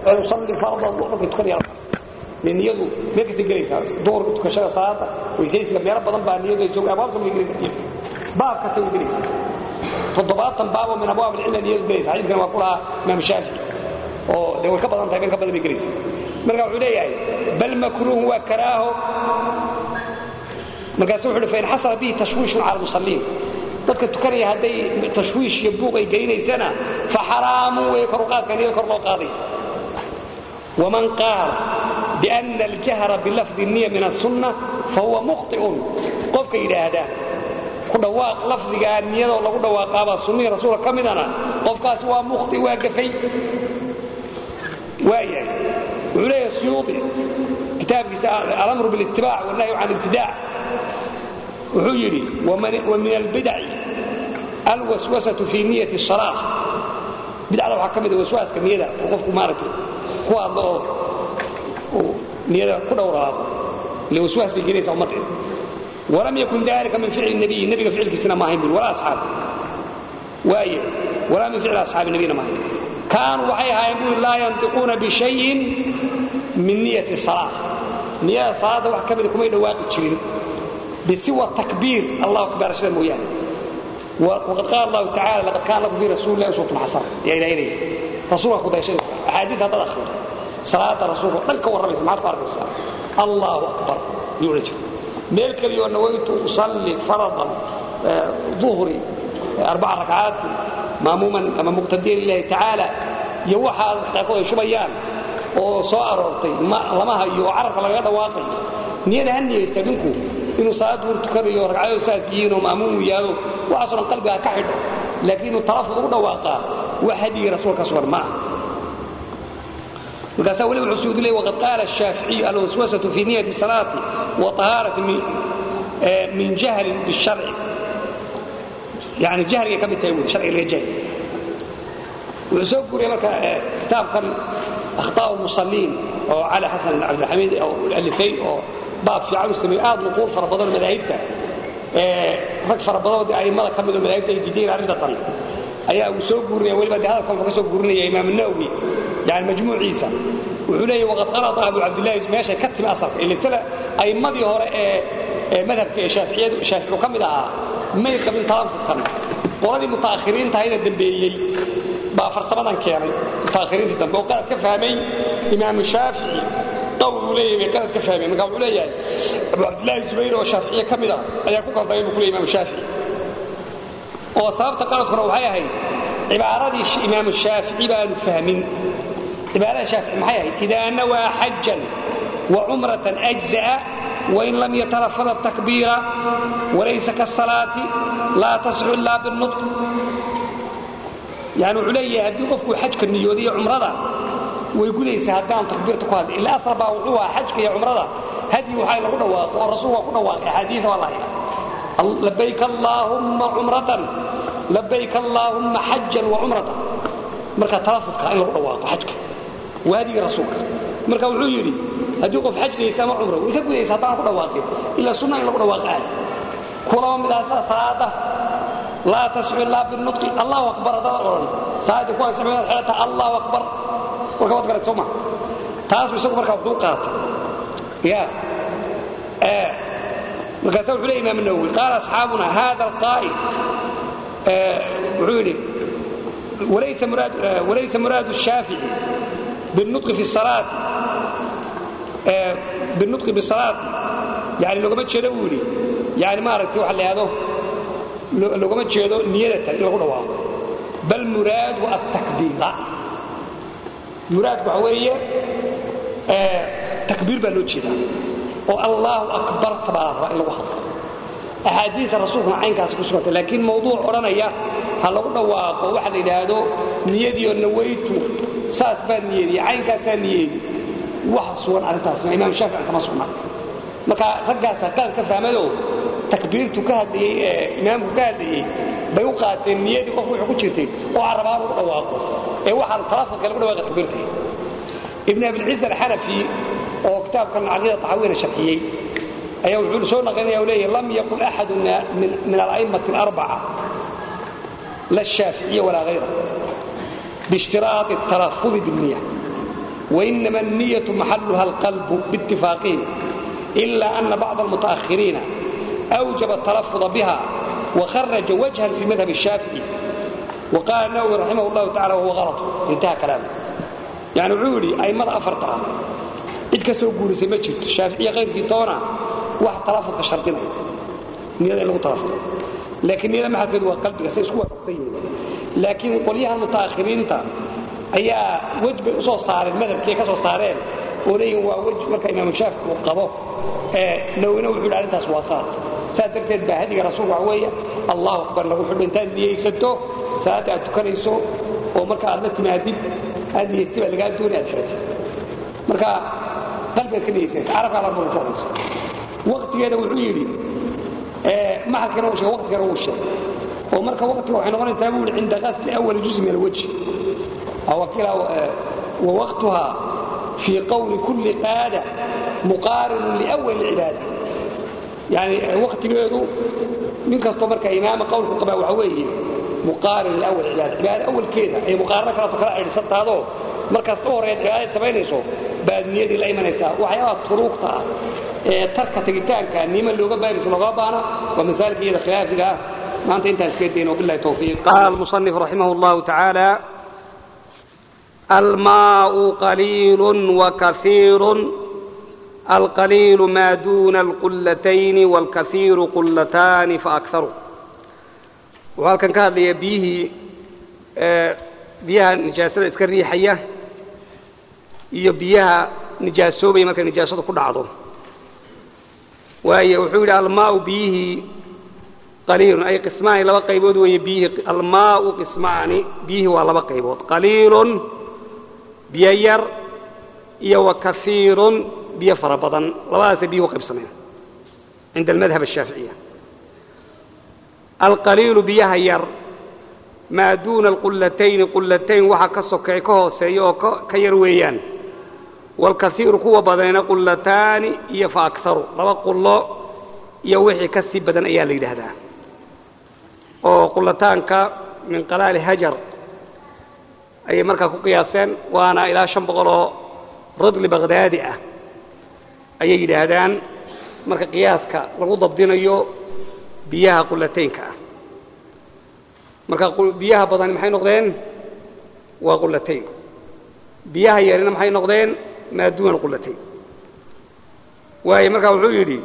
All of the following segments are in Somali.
يصلي فرضا وقت تكون يا لأن يدو ميك تجريها دور تكشف صلاة ويسيس لما يربى ضم بأن يدو يسوي أبواب يجري باب كتير يجري فالضباط باب من أبواب العلم يدو جريس عايز كانوا يقولها ما مشافي أو لو كبر أنت بين كبر يجريس مرجع عليه بل مكروه وكراه مرجع سوحه فإن حصل به تشويش على المصلين dadka tukanaya haday tashwiish iyo buuq ay geeynaysana fa haraamu way korqaadkan iyo kor loo qaaday waman qaal bi anna al-jahra bi lafdhi an-niyya min as-sunnah fa huwa mukhti'un qofka yiraahda ku dhawaaq lafdiga niyada lagu dhawaaqaba sunnah rasuulka kamidana qofkaas waa mukhti waa gafay waayay wuxuu suyuudi kitaabkiisa al-amru bil ittiba' wal nahy 'an al-ibtida' وحجري ومن البدع الوسوسة في نية الصلاة بدع لو حكمت الوسواس كنية وقفكم مارتي هو الله نية كل أوراق لوسواس بالجنيس أو مطعم ولم يكن ذلك من فعل النبي فعل كسنا ما هم ولا أصحاب وآية ولا من فعل أصحاب النبي ما هم كانوا وحيها يقول لا ينطقون بشيء من نية الصلاة نية الصلاة وحكمتكم إلى واقع تشرين بسوى التكبير الله أكبر شيء مويان وقد قال الله تعالى لقد كان لكم في رسول الله أسوة حسنة يا إلهي رسولك خذ شيء أحاديث هذا الأخير صلاة رسوله بل كور ربي سمعت قارب الصلاة الله أكبر يولج ملك اليوم نويت أصلي فرضا ظهري 4 ركعات ماموما أمام مقتدين الله تعالى يوحى يقول شبيان وصار لما هي وعرف لغاية واقع نية هني يستبينكم إنه صلاة ورتكرر وركعات وساكين ومأمون وياه وأصلا قلبها كحد لكنه ترفض واقع وحدي رسولك صور معه وقال سأولي العسود لي وقد قال الشافعي الوسوسة في نية الصلاة وطهارة من جهل بالشرع يعني الجهل كم التأويل الشرع الجهل ويسوق لك كتاب كان أخطاء المصلين أو على حسن عبد الحميد أو الألفين أو باب في عام السميئات نقول فربضان المذاهبته رك فربضان دي أئمة كملوا المذاهبته الجديدة عند الطريق أيها وسوق قرنية ولما هذا كان فسوق قرنية إمام النووي يعني مجموع عيسى وعليه وقد قرأ أبو عبد الله ماشي كتب أصف اللي سلا أئمة دي هو مذهب الشافعية وكملها ما يقبل طرف القرن ولدي متأخرين تهيدا الدنبيلي بقى فرصبنا كامل متأخرين في الدنبي وقال كفهمي إمام الشافعي طولوا لي كانت كفهمي من قبل لي أبو عبد الله الزبير والشافعية كاملة أيها كفر ضيب كل إمام الشافعي وصابت قالت روحيها هي عبارة إمام الشافعي بقى الفهمين عبارة الشافعي محيها إذا نوى حجا وعمرة أجزاء وإن لم يتلفظ التكبير وليس كالصلاة لا تصح إلا بالنطق يعني علي أدوقفك حجك النيودية عمرة ويقول لي سهدان تكبيرتك هذا إلا أصربا وعوها حجك يا عمرة هدي وحي لقنا واقع والرسول وقنا واقع حديث والله لبيك اللهم عمرة لبيك اللهم حجا وعمرة مركا تلفظك إلا لقنا واقع حجك وهذه رسولك مركا وعيري أدوقف حجك يسامع عمره ويقول لي سهدان لقنا واقع إلا سنة إلا لقنا واقع كلهم إذا صلاة لا تسمع الله بالنطق الله أكبر صلاة يكون سمع الحالة الله أكبر وكما تقرأ تسمع تاس بيسوق مركا وضوقات يا مكاسب عليه الإمام النووي قال أصحابنا هذا القائل عيني وليس مراد الشافعي بالنطق في الصلاة بالنطق بالصلاة يعني لو قمت شدولي يعني ما رأيت واحد لهذا لو قمت شدو نيته يقول بل مراد والتكبير مراد بحوية تكبير بلوتشدا والله أكبر تبارك الله أحاديث الرسول عن كاس كسرة لكن موضوع أرانيا هل قلنا واحد إلى هذا نيدي ونويته ساس بنيدي عين كاس نيدي وحصون على تاسع إمام الشافعي كما صنع مكا رجع سكان كفهمه تكبيرته كهدي إمام كهدي بيوقات نيدي وقفوا حكوشتي وعربها وواقع واحد ثلاثة كلام واقع تكبيرته ابن أبي العز الحنفي وكتاب كان عقيدة طحاوية الشافعية أيها العلسون غني أوليه لم يقل أحد من الأئمة الأربعة لا الشافعية ولا غيره باشتراط التلفظ بالنية وإنما النية محلها القلب باتفاقهم إلا أن بعض المتأخرين أوجب التلفظ بها وخرج وجها في مذهب الشافعي وقال النووي رحمه الله تعالى وهو غلط. انتهى كلامه. يعني عولي أي مرة أفرطها إذكسوا قولي سمجد الشافعية غير في طورة واحد تلفظ كشرطنا نية له تلفظ لكن نية ما حكد وقلبك سيسكوا تقطيه لكن قوليها المتأخرين ayaa wajba u soo saaray madhabkii ka soo saareen oo leeyahay waa wajh marka imaam Shaafici uu qabo nawina wuxuu dhalintaas waa qaat saadarteed baa hadiga rasuulku waxa Allahu akbar lagu xidhintaan niyeysato saada aad tukanayso oo marka aad la timaadid aad niyeysto laga doonay aad xirto marka qalbiga ka niyeysan arabka la buu qorays waqtigeeda wuxuu yiri ma halkana uu sheegay waqtiga uu sheegay oo marka waqtiga waxay noqonaysaa buu inda qasl awwal juz min alwajh أو كلا ووقتها في قول كل قادة مقارن لأول العبادة يعني وقت يقولوا من كاستمر كإمام قولك قبل وعويه مقارن لأول العبادة أول كذا أي مقارنة كلا تقرأ عن ست هذا مركز طور العبادة سبعين يسوع بعد نيد الأيمن يسوع وحياة طرقها ترك تجتان كان نيم اللي جاب بيرس لغابنا ومن ذلك إلى خلاف له ما أنت سكتين وبالله التوفيق. قال المصنف رحمه الله تعالى الماء قليل وكثير القليل ما دون القلتين والكثير قلتان فأكثر وهل كان كهذا يبيه بيها نجاسة إسكريحية يبيها نجاسة بما كان نجاسة كل عضو ويحول الماء بيه قليل أي قسمان لبا قيبود ويبيه الماء قسمان بيه ولبا قيبود قليل بيير iyo وكثير بيه فربضا لباس بيه وقبسمين عند المذهب الشافعي القليل بيه ير ما دون قلتين وحا كسوكاي كهوسيو كيرويان والكثير كو بدين قلتان iyo فاكثر لبا قلو iyo wixii ka sii badan ayaa la yiraahdaa oo qulataanka min qalaal hajar ay marka ku qiyaaseen waana ilaa 500 radli baghdadi ah ay yiraahdaan marka qiyaaska lagu dabdinayo biyaha qulataynka marka biyaha badan maxay noqdeen waa qulatayn biyaha yarina maxay noqdeen maaduun qulatayn way marka wuxuu yiri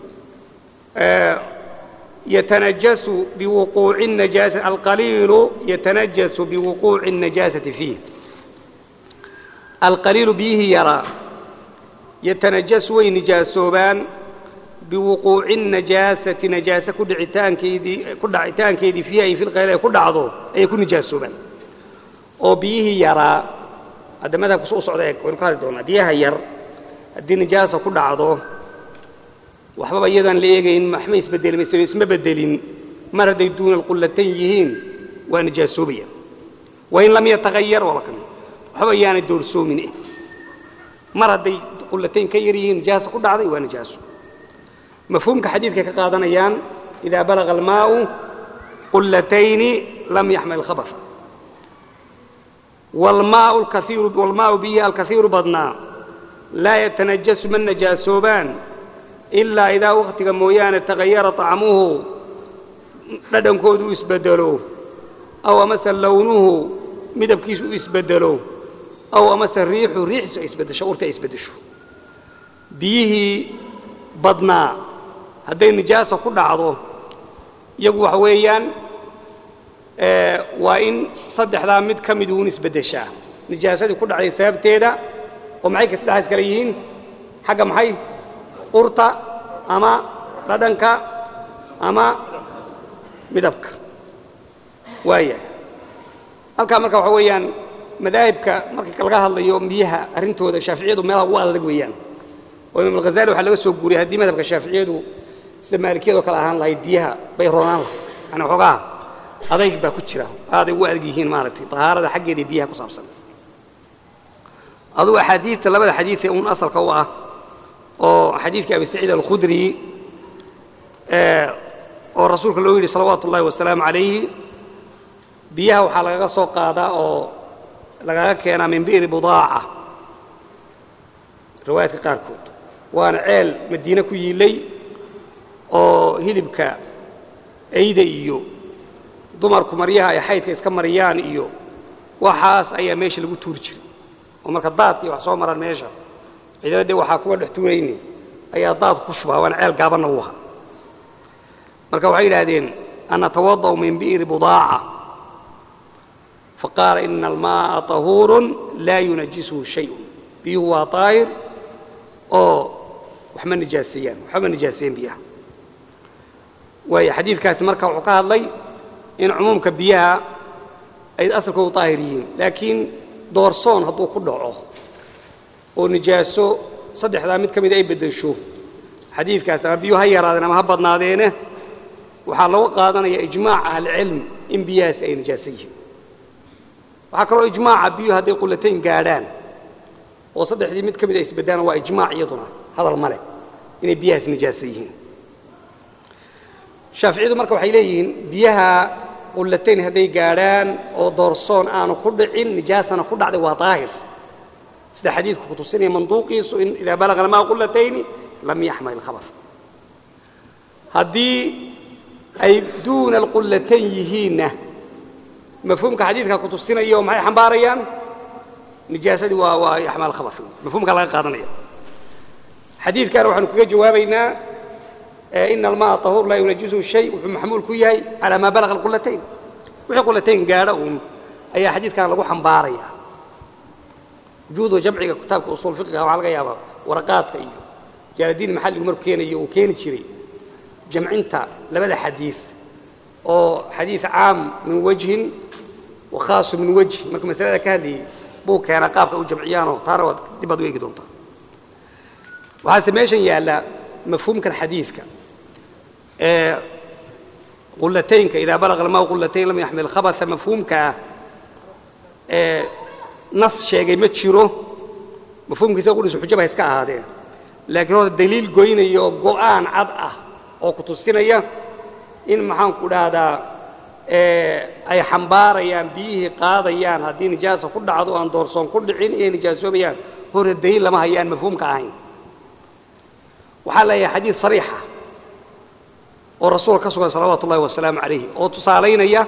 يتنجس بوقوع النجاسة القليل يتنجس بوقوع النجاسة فيه القليل به يرى يتنجس ونجاسوبان بوقوع النجاسة نجاسة كل عتان كيدي فيها أي في القليل كل عضو أي كل نجاسوبان وبيه يرى هذا ماذا كسوس عليك ونقال دونا بيها ير الدين نجاسة كل عضو وحبا أيضا ليجين محمي يسبدل ما بدلين مرد يدون القلتين يهين ونجاسوبيا وإن لم يتغير ولكن وحبا يعني الدور سومنه مرد قلتين كيريهين نجاسة كل عضي ونجاسو مفهوم كحديث كقادنا يان إذا بلغ الماء قلتين لم يحمل الخبث والماء به الكثير بدنا لا يتنجس من نجاسوبان إلا إذا وقت مويان تغير طعمه لدن كودو يسبدلو أو مثل لونه مدبكيس يسبدلو أو مثل ريح يسبدل شعورته يسبدشو بيه بدنا هذه النجاسة كل عضو يقوى حويان وإن صدح ذا مد كمدون يسبدشا نجاسة كل عضو سابتة دا ومعيك سدحيس كريهين حقا محي قرطة أما ردنك أما مدبك وهي halka marka waxa weeyaan madaahibka markii kala hadlayo biyaha arintooda Shaafiiciyadu meel ugu adag weeyaan oo Imam Al-Ghazali waxa laga soo guuriyay hadii madhabka Shaafiiciyadu sida Maalikiyadu kala ahaan lahayd biyaha bay roonaan ana xogaa adayg baa ku jira aaday ugu adag yihiin maaragtay tahaarada xaggeeda biyaha ku saabsan adu ahadiith labada xadiith ee uun asalka u ah oo xadiithka Abi Saciid Al-Khudri oo rasuulka loo yiri salawaatu Allaahi wa salaamu alayhi biyaha waxa laga soo qaadaa oo laga keenaa min biir budaaca riwaayadka qaarkood waana ceel madiina ku yiilay oo hilibka ayda iyo dumarku maryaha ay xaydka iska mariyaan iyo waxaas ayaa meesha lagu tuuri jiray oo marka daadkii wax soo maraan meesha ciidadii waxaa kuwa dhex tuurayni ayaa daad ku shubaa waana ceel gaabanna u ahaa marka waxay yidhaahdeen ana tawada'u min bi'ri budaaca faqaala ina almaa'a tahuurun laa yunajisuhu shayun biyuhu waa daahir oo waxma nijaaseeyeen biyaha waayo xadiidkaasi marka wuxuu ka hadlay in cumuumka biyaha ay asalkoodu daahir yihiin laakiin doorsoon hadduu ku dhaco oo nijaaso saddexdaa mid ka mida ay beddesho xadiidkaas ama biyuhu ha yaraadeen ama ha badnaadeene waxaa lagu qaadanaya ijmaaca ahlicilm in biyahaasi ay nijaaso yihiin waxaa kaloo ijmaaca biyuhu hadday qullatayn gaadhaan oo saddexdii mid ka mid ay isbeddelaan waa ijmaac iyaduna hadal ma leh inay biyahaas nijaaso yihiin shaaficiyadu marka waxay leeyihiin biyaha qullatayn hadday gaadhaan oo doorsoon aanu ku dhicin nijaasana ku dhacday waa daahir sida xadiidku ku tusinaya manduuqiisu in idaa balaga almaa qullatayni lam yaxmal ilkhabar haddii ay duuna alqullatayn yihiinna mafhuumka xadiidka ku tusinayo maxay xambaarayaan nijaasadii waa yaxmal alkhabar mafhuumka laga qaadanaya xadiidkana waxaanu kaga jawaabaynaa ina almaa tahuur laa yunajisuhu shay wuxuu maxmuul ku yahay calaa maa balaga alqullatayn wixii qullatayn gaadha uun ayaa xadiidkana lagu xambaaraya wujuudu jamciga kitaabka usuul fiqiga waxaa laga yaabaa waraqaadka iyo jaaladiin maxalligu markuu keenayo uu keeni jiray jamcinta labada xadiid oo xadiid caam min wajhin wa khaasu min wajh markuu masalada ka hadlayay buu keenaa qaabka u jamciyaanoo taana waad dib baad u eegi doontaa waxaase meeshan yaalla mafhuumkan xadiidka ee qullataynka idaa balaga almaa qullatayn lam yaxmil khabatha mafhuumkaa ee nas sheegay ma jiro mafhuumkiisa qudhiisu xujaba ha iska ahaadeen laakiin horta daliil goynaya oo go'aan cad ah oo ku tusinaya in maxaanku dhahdaa ay xambaarayaan biyihii qaadayaan haddii nijaasa ku dhacdo aan doorsoon ku dhicin inay nijaasoobayaan horta daliil lama hayaan mafhuumka ahayn waxaa leeyahay xadiid sariixa oo rasuulka ka sugan salawaatu ullahi wasalaamu calayh oo tusaalaynaya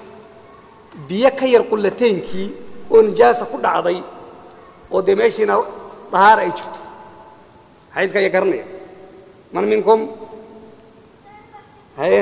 biyo ka yar qullataynkii oo nijaasa ku dhacday oo dee meeshiina dahaar ay jirto xadiidka ayaa garanaya man minkum haye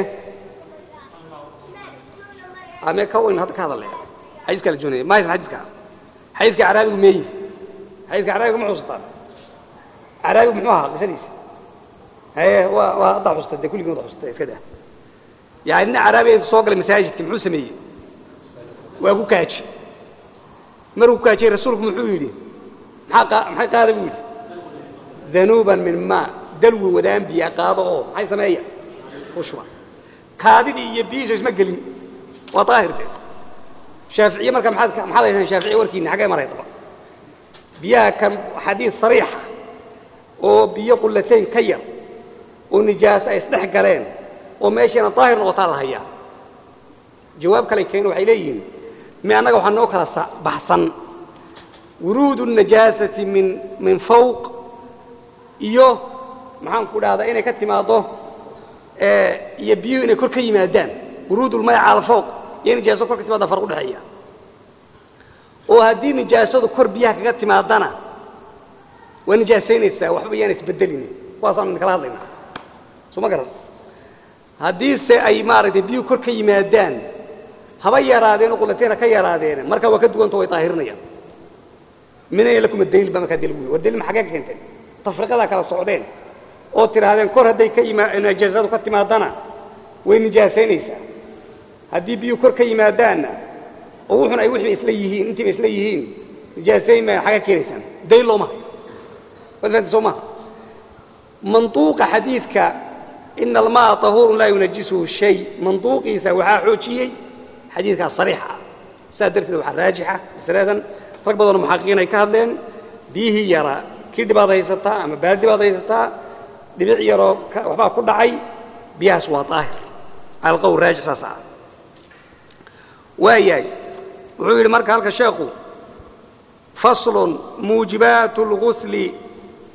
amee ka weyn hadda ka hadalaya xadiiska la joonaya ma haysan xadiiska caraabigu meeyi xadiiska caraabiga ma xusataan caraabigu muxuu ahaa qisadiisa haye waa hadda xusata dee kulligiin wada xusata iska daa yani nin caraabiga intuu soo galay masaajidka muxuu sameeyey waa ku kaaji markuu ku kaajiyey rasuulku muxuu yidhi maxay qaada buu yidhi danuuban min maa dalwi wadaan biya qaado oo maxay sameeya u shuba kaadidii iyo biyihiisu isma gelin waa daahirte shaaficiye marka maxaad haysaan shaaficiye warkiinna xaggee maray daba biyaha kan xadiid sariixa oo biyo qullatayn ka yar oo nijaasa ay isdhex galeen oo meeshiina daahir noqotaa la hayaa jawaab kale keeno waxay leeyihiin mi annaga waxaa noo kala baxsan wuruudu najaasati min fawq iyo maxaanku dhahdaa inay ka timaaddo iyo biyuhu inay kor ka yimaadaan wuruudulmay cala fawq iyo nijaaso kor ka timaadda farq u dhexeeya oo haddii nijaasadu kor biyaha kaga timaadana waa nijaasaynaysaa waxba yaana isbedelin kuwaasaanu kala hadlaynaa soo ma garan haddiise ay maaragtay biyuhu kor ka yimaadaan haba yaraadeen oo qullatayn ka yaraadeen marka waa ka duwanta way daahirinayaan minayna lakuma daliil ba markaa daliil war daliil ma xagee ka keenteen tafriqadaa kala socdeen oo tidhaahdeen kor hadday nijaasadu ka timaadana way nijaasaynaysaa haddii biyuhu kor ka yimaadaanna oo wuxuna ay wixii isla yihiin intiiba isla yihiin nijaasayn ma xagee keenaysaan daliil looma hayo waad fahanti soo maha manduuqa xadiidka ina almaa tahuurun laa yunajisuhu shay manduuqiisa waxaa xoojiyey xadiidkaas sariixa ah saas darteed waxaa raajixa masaladan rag badanoo muxaqiqiin ay ka hadleen biyihii yaraa kii dhibaad haysataa ama baaldi baad haysataa dhibic yaroo waxbaa ku dhacay biyahaas waa daahir cala alqowl raajix saas ah waayahay wuxuu yidhi marka halka sheekhu faslun muujibaatu اlgusli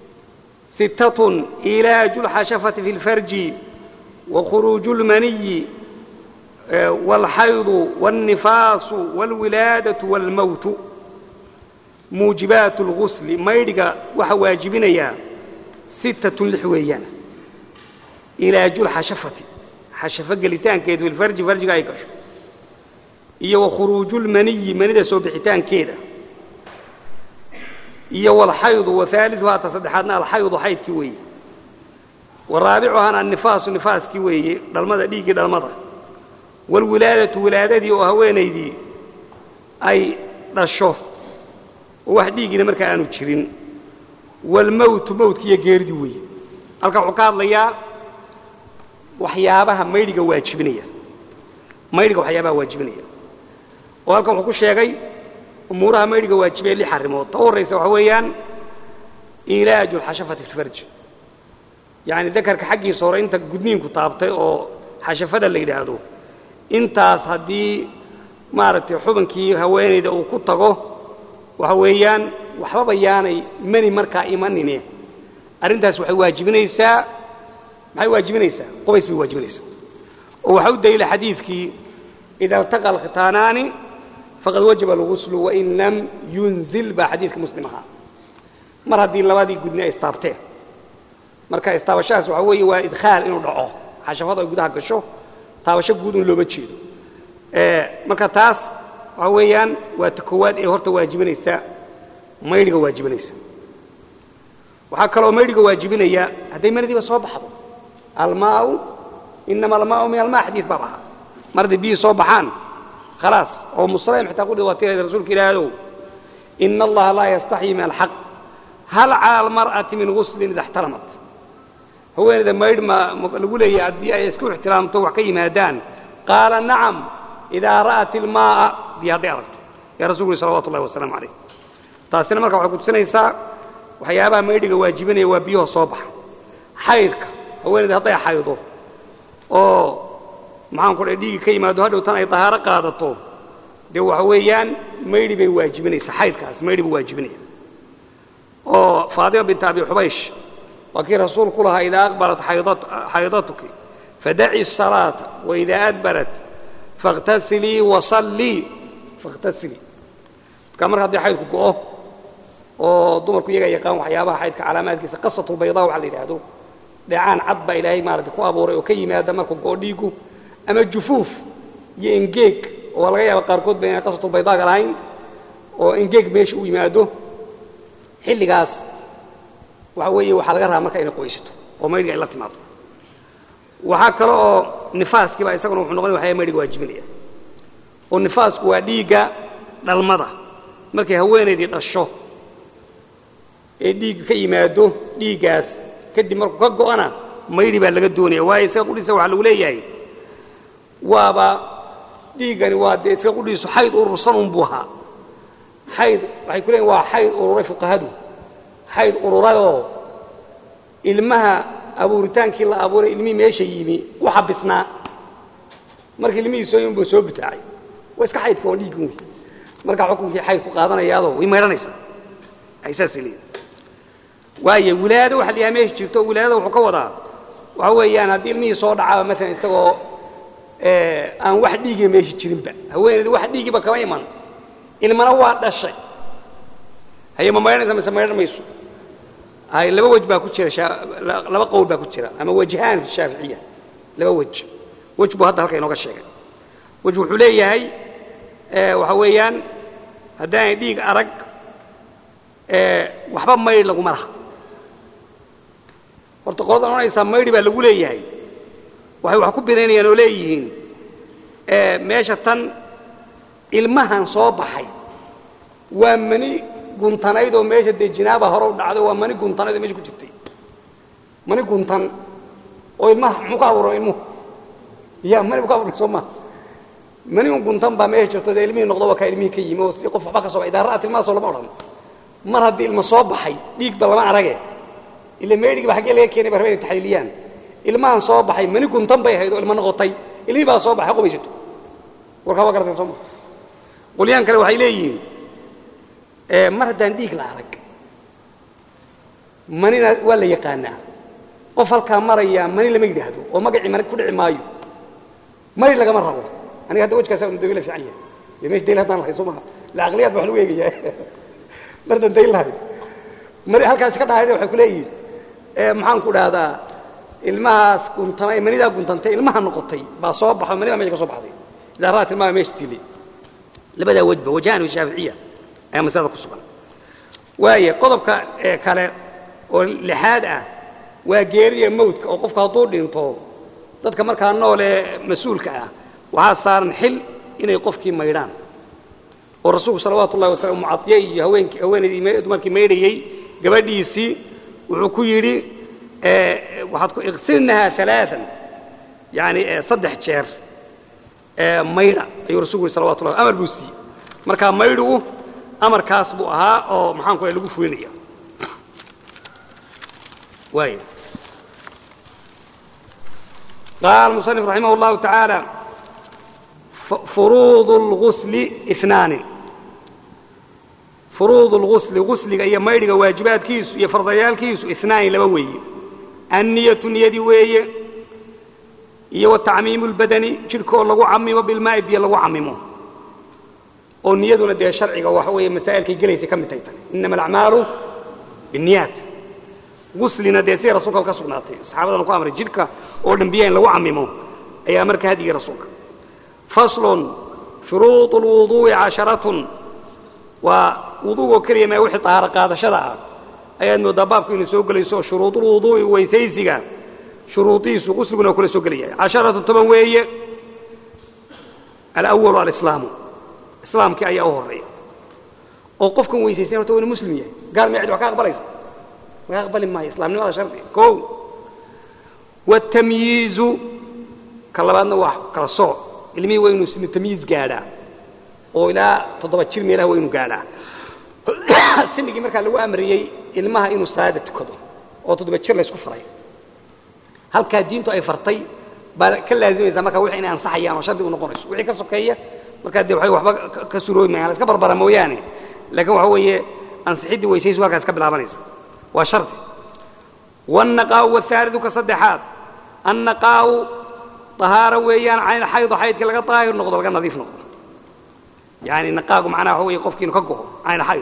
ستة: إيلاج الحشفة في الفرج، وخروج المني، والحيض، والنفاس، والولادة، والموت. موجبات الغسل ميرغا وحواجبنا 6 لحويان: إيلاج الحشفة حشفة قلتان كيد في الفرج فرج قايقش، إيا وخروج المني مني سو بحيتان كيدا، إيا والحيض، وثالثها تصدحاتنا الحيض حيض كيوي، والرابعها النفاس نفاس كيوي دلمدا ديغي دلمدا، والولادة ولادتي وهوينيدي أي دشو wax dhiigina marka aanu jirin wal mawt mawtkiya geeridi way halka wuxuu ka hadlayaa waxyaabaha mayriga waajibinaya oo halka wuxuu ku sheegay umuraha mayriga waajibay li xarimood tooraysa waxa weeyaan ilaaju hashafati farj yaani dakarka xaqiisa hore inta gudniinku taabtay oo hashafada la yiraahdo intaas hadii maaragtay xubankii haweeneyda uu ku tago وحويان وحبا ياني مني مركا إيمانيني أرنتاس وحي واجبينيسا محي واجبينيسا قويس بي واجبينيسا وحود إلى حديثك إذا التقى الختانان فقد وجب الغسل وإن لم ينزل بحديثك مسلمها مرة دي اللوادي قدنا استابته مركا استابشاس وحوي وإدخال إنه دعوه حشفاته يقودها كشو تابشا قودون لو بتشيدو مركا تاس وحويان وتكواد هورتا واجبينيسا ميرغا واجبينيسا waxa kale oo meeriga waajibinaya haday maradiiba soo baxdo almaa inma almaa min almaa hadith baba maradi bi soo baxaan خلاص oo muslim xitaa ku dhiwaatay rasuulka ilaahay inna allaha la yastahi min alhaq hal ala almar'ati min ghusl idha ihtaramat haweeneyda meerid ma lagu leeyahay hadii ay isku ixtiraamto wax ka yimaadaan qala na'am idha ra'at almaa bi hadi aragto ya rasuul sallallahu alayhi wasallam alayhi taasina marka waxa ku tusinaysaa waxyaabaha meeriga waajibinaya waa biyo soo bax xaydka haweeneyda haday xaydo oo maxaan ku dhiigi ka yimaado hadhow tan ay tahaaro qaadato de waxa weeyaan meeri bay waajibinaysaa xaydkaas meeri bay waajibinaysaa oo Faadima bint Abi Hubaysh wakii rasuulku lahaa ila aqbalat haydatuki fad'i as-salata wa idha adbarat faghtasili wa salli faghtasili kamar hadii xaydku go'o oo dumarku iyaga yaqaan waxyaabaha xaydka calaamaadkiisa qasatul baydaa waxa la yiraahdo dhacaan cad ba ilaahay maarad ku abuuray oo ka yimaada markuu goodhigu ama jufuuf iyo engeeg oo laga yaabo qaarkood been qasatul baydaa galayn oo engeeg meesha u yimaado xilligaas waxa weeye waxa laga rabaa marka inay qoysato oo meeriga ay la timaado waxa kale oo nifaaski ba isaguna wuxuu noqon waxa meeriga waajibinaya oo nifaasku waa dhiiga dhalmada markay haweeneydii dhasho ee dhiig ka yimaado dhiigaas kadib markuu ka go'ana mayri baa laga doonaya waa isaga qudhiisa waxa lagu leeyahay waaba dhiigani waa de isaga qudhiisu xayd urursan buuha xayd waxay ku leeyahay waa xayd ururay fuqahadu xayd ururado ilmaha abuuritaankii la abuuray ilmi meesha yimi waxa bisnaa markii ilmihi soo bitaacay waa iska xaydka oo dhiigu marka xukunkii xayd ku qaadanayaado way meeranaysaa aysaas leeyahay waaye wilaado waxa la yahay jirto wilaado wuxuu ka wadaa waxa weeyaan hadii ilmihi soo dhacaa mesela isagoo aan wax dhiigay meesha jirinba haweeneydu wax dhiigiba kama iman ilmana waa dhashay hayma maayna mayso ay laba wajh baa ku jira laba qowl baa ku jira ama wajhaan shaafiiciya laba wajh wajhu hadda halka inooga sheegay wajhu wuxuu leeyahay waxa weeyaan hadaan dhiig arag waxba mayr lagu malaha horta qodob oonaysa mayr baa lagu leeyahay waxay wax ku binaynayaan oo leeyihiin meesha tan ilmahan soo baxay waa mani guntanayd oo meesha de jinaaba hore u dhacday waa mani guntanayd oo meesha ku jirtay mani guntan oo ilmaha muxuu ka abuuray ilmuhu yaa mani ka abuuray soo ma mani guntan baa meesha jirtay ilmihi noqdo waa ka ilmihi ka yimi oo si qof waxba ka soo idaaraat ilmaha soo lama oran mar haddii ilma soo baxay dhiig ba lama arage ila meeriga waxa laga keenay barbaarin taxliiliyaan ilmahan soo baxay mani guntan bay haydo ilma noqotay ilmi baa soo baxay qobaysato warka waa gartan soo qoliyaan kale waxay leeyihiin mar haddaan dhiig la arag manina waa la yaqaanaa qof halkaa maraya mani lama yidhaahdo oo magacii mani ku dhici maayo mani lagama rabo aniga hadda wajkaasa unu dawila fiican yahay iyo meesha dayl haddaan lahay soo maha la aqliyaad ba wax lagu eegayaa mardan dayl lahay mari halkaasi ka dhahayda waxay ku leeyihiin maxaan ku dhahdaa ilmahaas guntamay manidaa guntantay ilmaha noqotay baa soo baxo manida meesha ka soo baxday idaa ra'at ilmaha meesha tili labadaa wajba wajahan shaaficiya ayaa masalada ku sugan waaye qodobka kale oo lixaad ah waa geeriya mawdka oo qofka hadduu dhinto dadka markaa nool ee mas-uulka ah waxaa saaran xil inay qofkii maydhaan oo rasuulku salawaatu ullahi wasalam mucadiye iyo haweenaydii dumarkii maydhayey gabadhiisii wuxuu ku yidhi waxaad ku iqsilnahaa alaaan yani 3 jeer maydha ayuu rasuulku yidhi salawatu ullahi amar buu siiyey markaa maydhigu amarkaas buu ahaa oo maxaan ku lagu fulinaya waayo قال المصنف رحمه الله تعالى فروض الغسل 2 فروض الغسل غسل أي ميرجا واجبات كيس يا فرضيال كيس 2 لبوي النية نيدي ويا يا والتعميم البدني شركه لو عممه بالماء بي لو عممه والنية ده شرعي وحوي مسائل كي جليس كم تيتن إنما الأعمال بالنيات غسلنا ده سير رسولك كسرناتي صحابة نقول أمر جلك أولم بيان لو عممه أي أمر كهدي رسولك فصل شروط الوضوء 10 ووضوء كريم وحي طهارة قادة شرع أي أنه دبابك إنه سوق ليسو شروط الوضوء ويسيسيقا شروطي غسلنا كل سوق ليه 10 تبويه الأول الإسلام إسلام كأي أوهرية وقفكم ويسيسين وتقول مسلمية قال ما يعد وكاق بليس ما يقبل ما إسلام هذا شرطي كو والتمييز كلامنا واحد كالصوع ilmihii waa inuu simi tamyiz gaadhaa oo ilaa 7 jir meelaha waa inuu gaadhaa sinigii markaa lagu amriyey ilmaha inuu salaada tukado oo 7 jir la isku faray halkaa diintu ay fartay baa ka laazimaysa markaa wixii inay ansaxayaan oo shardi u noqonayso wixii ka sokeeya markaa dee waxba ka suroomayaan iska barbara mooyaane laakiin waxa weeye ansixidii weysaysu halkaas ka bilaabanaysa waa shardi والنقاء والثالث كصدحات النقاء طهارة ويان عين الحيض حيض كلا طاهر نقطة ولا نظيف نقطة يعني نقاق معناه هو يقف كين كجوه عين الحيض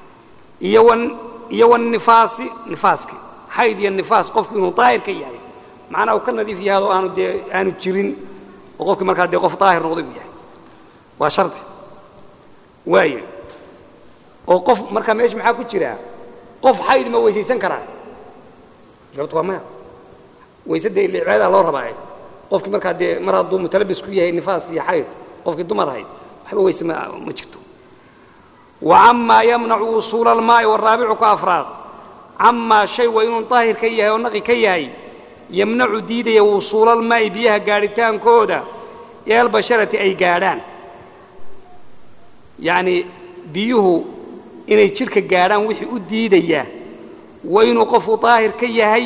يوان نفاسك حيض النفاس قف كين طاهر كي يعني معناه وكان نظيف هذا أنا تشرين وقف كمان كده قف طاهر نقطة يعني وشرط وايد وقف مركب ماشي معاك وتشريها قف حيض ما هو يسيسن كراه جربتوا ما ويسد العبادة الله ربعي قفك مركا دي مرض متلبس كليه نفاس يا حيض قفك دمر هيد وحبه ويسمع ما جرته وعما يمنع وصول الماء والرابع كافراد عما شيء وين طاهر كيه ونقي كيه يمنع ديده وصول الماء بيها غاريتان كودا يا البشرة اي غاران يعني بيوه inay jirka gaaraan wixii u diidaya waynu qof طاهر كيه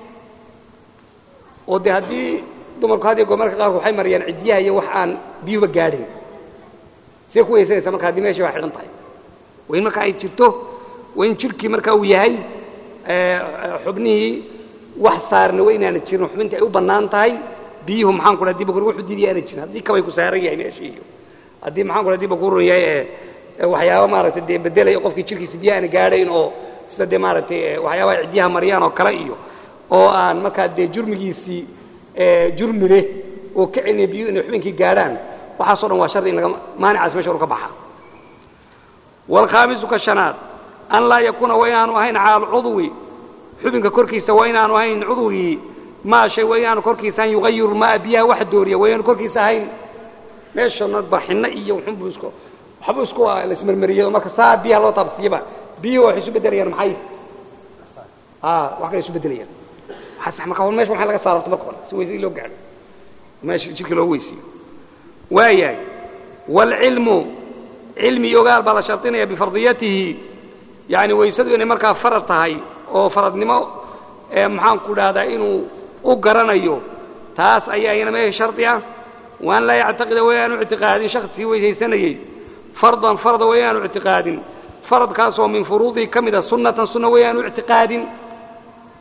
oo de hadii dumarku hadii gomarka qaar waxay mariyaan cidiyaha iyo wax aan biyuba gaadhin si ku yeesaysa marka hadii meesha wax xiran tahay weyn marka ay jirto weyn jirkii marka uu yahay xubnihi wax saarna weynaan jirin xubinta ay u banaan tahay biyuhu maxaan ku radib ku wuxuu diidiyay jirin hadii kabay ku saaran yahay meesha iyo hadii maxaan ku radib ku runyahay waxyaabo maaragtay de bedelay qofkii jirkiisa biyaha gaadhayn oo sida maaragtay waxyaabo cidiyaha mariyaan oo kala iyo oo aan marka de jurmigiisi jurmile oo ka cilmi biyo inay xubinkii gaaraan waxa soo dhan waa shardi in laga maanicaas meesha uu ka baxa wal khaamisu ka shanaad an la yakuna wa inaanu ahayn caal udwi xubinka korkiisa wa inaanu ahayn udwi ma shay wa inaanu korkiisa aan yughayir ma biyaha wax dooriya wa inaanu korkiisa ahayn meesha nadbaxina iyo xubbu isku la ismarmariyo marka saa biyaha loo taabsiiba biyo wax isu bedelayaan maxay wax kale isu bedelayaan حسح مركون ماشي وحنا لقى صارت مركون سوي زي لو قاعد ماشي شكل لو ويسي وياي والعلم علمي يقال بلا شرطين بفرضيته يعني ويسدوا ان مركا فرضتahay oo faradnimo maxaan ku dhahdaa inuu u garanayo taas ayaa ina meesha sharti ah waan la yactaqid waanu i'tiqaadin shakhsi weeysanayay fardan farda waanu i'tiqaadin farad kaas oo min furuudi kamida sunnatan sunna waanu i'tiqaadin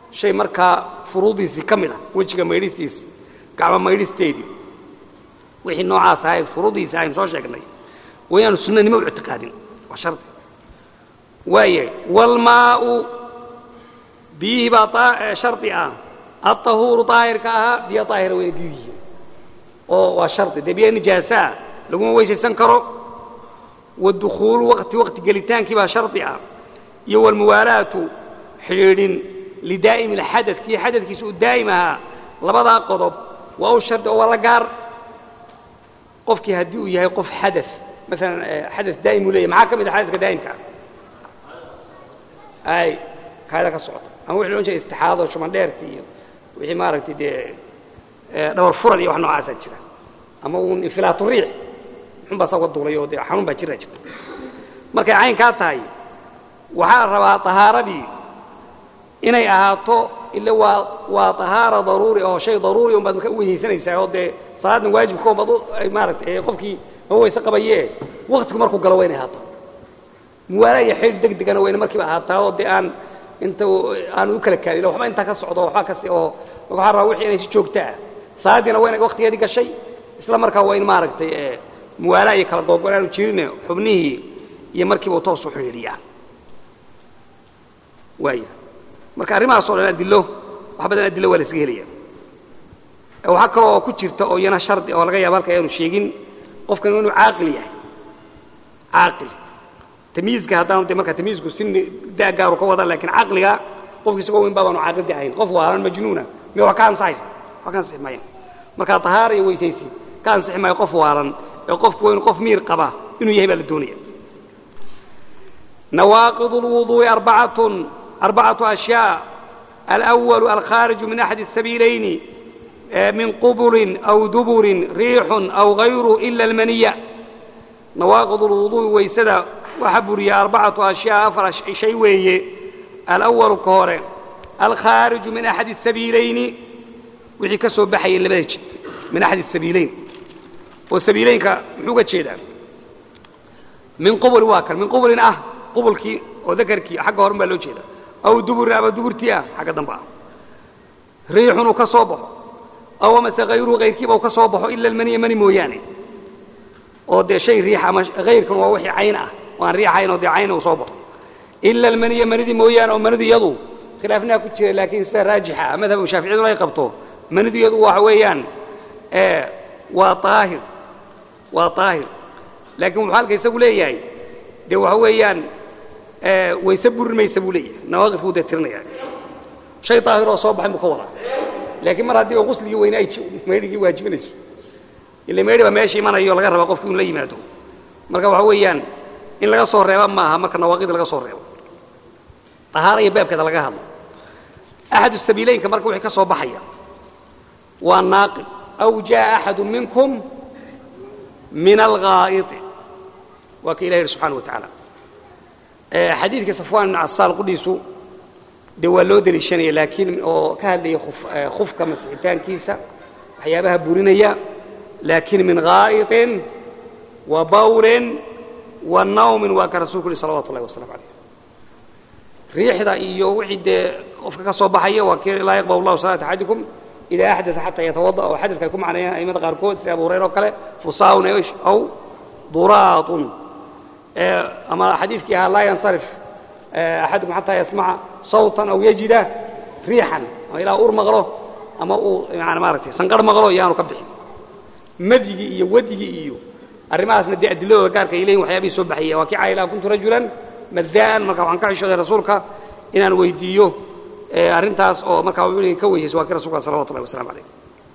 shay markaa furuudiisii ka mid ah wejiga maydhistiisii gacmo maydhisteedii wixii noocaas ahay furuudiisii aynu soo sheegnay waa inaanu sunnanimo u ictiqaadin waa shardi waayahay walmaa'u biyihii baa shardi ah alطahuuru daahirka ahaa biyo daahira weyna biyuhiin oo waa shardi dee biyo nijaasaa laguma weysaysan karo waadukhuulu waqti gelitaankii baa shardi ah iyo walmuwaalaatu xidhiidhin lidaa'imi alxadad kii xadadkiisa uu daa'im ahaa labadaa qodob waa u shardi oo waa la gaar qofkii haddii uu yahay qof xadad maalan xadad daa'im uu leeyahy maxaa ka mid ah xadadka daa'imka ay kaada ka socota ama wixii loodhan jiray istixaado shumandheerti iyo wixii maaragtay dee dhabar furan iyo wax noocaasaa jira ama uun infilaatu riix xun baa saa uga duulay oo dee xanuun baa jiraa jirta markay caynkaa tahay waxaa la rabaa tahaaradii inay ahaato ila waa tahaara daruuri oo shay daruuri un baad marka u weysaysanaysaa oo dee salaadna waajibka un baad maaragtay qofkii ma weyse qabayee waqtigu markuu galo waa inay ahaataa muwaala iyo xidhiir deg degana wayna markiiba ahaataa oo dee inta aan u kala kaadin waxba intaa ka socdo waxba kasi oo waxaa rabaa wixii inay si joogto ah salaadiina waa inay waqtigeedii gashay isla markaa waa in maaragtay muwaala iyo kala googo aanu jirin xubnihii iyo markiiba uu toos u xidhiidhiyaa waaya marka arrimahaas oo dhan adillo wax badan adillo waa la iska helaya waxaa kaloo oo ku jirta oo iyana shardi oo laga yaabo halka ayaanu sheegin qofkan inuu caaqil yahay caaqil tamyiizka haddaanu dee marka tamyiizku sinni da' gaaru ka wada laakiin caqliga qofki isagoo weyn baabaanu caaqildi ahayn qof waalan majnuuna miya wax ka ansaxaysa wax ka ansixi maayan marka tahaara iyo weysaysi ka ansixi maayo qof waalan ee qofku waa inuu qof miir qaba inuu yahay baa la doonaya nawaaqidu lwuduu'i arbacatu ashyaa alأwalu alkhaariju min axadi الsabiilayni min qubulin aw duburin riixun aw gayruhu ila almaniya nawaaqid lwuduu'i waysada waxa buriya arbacatu ashyaa afar shay weeye alawalu ka hore alkhaariju min axadi الsabiilayni wixii ka soo baxayay labada jid min axadi الsabiilayn oo sabiilaynka muxuu ga jeedaa min qubuli waa kan min qubulin ah qubulkii oo dakarkii xagga horen baa loo jeeda aw duburin ama duburtii ah xagga dambe ah riixun uu ka soo baxo aw amase hayruhu hayrkiiba uu ka soo baxo ila almaniya mani mooyaane oo dee shay riix ama hayrkan waa wixii cayn ah oo aan riixayn oo dee cayn uu soo baxo ila almaniya manidii mooyaane oo manidu iyadu khilaafnaa ku jira laakiin sida raajixa madhabka shaaficiyaduna ay qabto manidu iyadu waxa weeyaan waa aahir laakiin wuxuu halka isagu leeyahay dee waxa weeyaan wayse burin maysa buu leeyahay nawaaqidku wuu dee tirinaya shay daahir oo soo baxay buu ka wadaa laakiin mar haddii oo qusligii weyne ay maydhigii waajibinayso ila maydhi baa meesha imanayo laga rabaa qofku inuu la yimaado marka waxa weeyaan in laga soo reeba maaha marka nawaaqid laga soo reebo tahaara iyo baabkeeda laga hadlo axadu sabiilaynka marka wixii ka soo baxaya waa naaqid aw jaa axadu minkum min alghaa'iti waa ka ilahi subxaana wa tacaala xadiidka safwaan ibn casaal qudhiisu dee waa loo deliishanaya laakiin oo ka hadlaya khufka masixitaankiisa waxyaabaha burinaya laakiin min gaa'iطin wa bawlin wa nawmin waa ka rasulku uhi salawatu ullahi wasalamu alayh riixda iyo wixii dee qofka ka soo baxaya waa kii laa yaqbal allahu salaata axadikum idaa axdaa xataa yatawada oo xadadka ay ku macneeyaan aimada qaarkood sida abu hurayra oo kale fusaahun aw duraatun ama xadiidkii ahaa laa yansarif axadukum xataa yasmaca sawtan aw yajida riixan ama ilaa ur maqlo ama uu yani maaragtay sanqarh maqlo iyaanu ka bixin madyigii iyo wadigii iyo arrimahaasna dee adiladooda gaarka ay leeyihin waxyaabihii soo baxaya waa kii caayilaa kuntu rajulan madaan marka waxaan ka xishooday rasuulka inaan weydiiyo arrintaas oo markaa wuxuu ka weysayso waa kii rasulka salawatu ullahi wasalamu alayh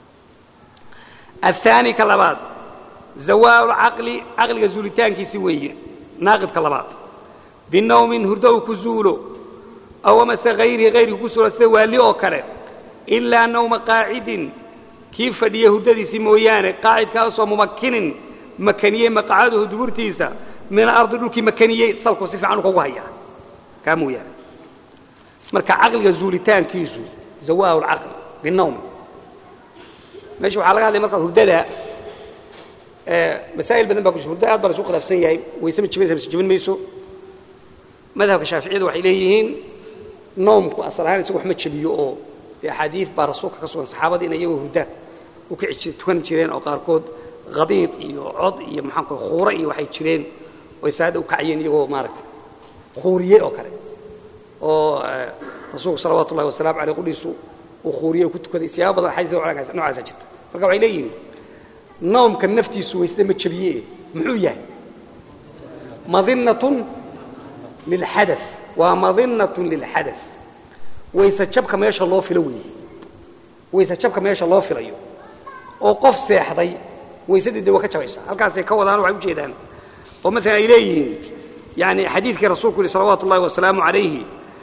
الثاني كلبات زوال العقل عقل زولتان كيسي ويه ناقد كلبات بالنوم هردو كزولو أو مس غير كسر السوالي أو كره إلا نوم قاعد كيف فديه هرددي سمويان قاعد كأصو ممكن مكانية مقعده دبرتيسا من الأرض لك مكانية صلكو صفة عنه وهي كامويا مركا عقل زولتان كيسو زوال العقل بالنوم ماشي waxaa laga hadlay marka hurdada masaa'il badan baa ku hurdada aad baa soo khilaafsan yahay way sami jibinayso madhabka shaafiiciyadu waxay leeyihiin noomku asal ahaan isagu wax ma jabiyo oo xadiis baa rasuulka ka sugan saxaabadii inay iyagoo hurda u kici tukan jireen oo qaarkood qadiid iyo cod iyo maxaan ku khuura iyo waxay jireen oo saada u kacayeen iyagoo maaragtay khuuriye oo kale oo rasuulku salawaatu ullahi wasalaamu calayhi qudhiisu uu khuuriye ku tukaday siyaabo badan xadiis noocaas jirta marka waxay leeyihiin noomka naftiisu weysada ma jabiye muxuu yahay madinatun lilxadath waa madinatun lilxadath waysa jabka meesha loo filo weeye waysa jabka meesha loo filayo oo qof seexday waysadii waa ka jabaysa halkaas ay ka wadaan waxay u jeedaan oo mesela ay leeyihiin yani xadiidkii rasuulku yiri salawaatu ullahi wasalaamu calayhi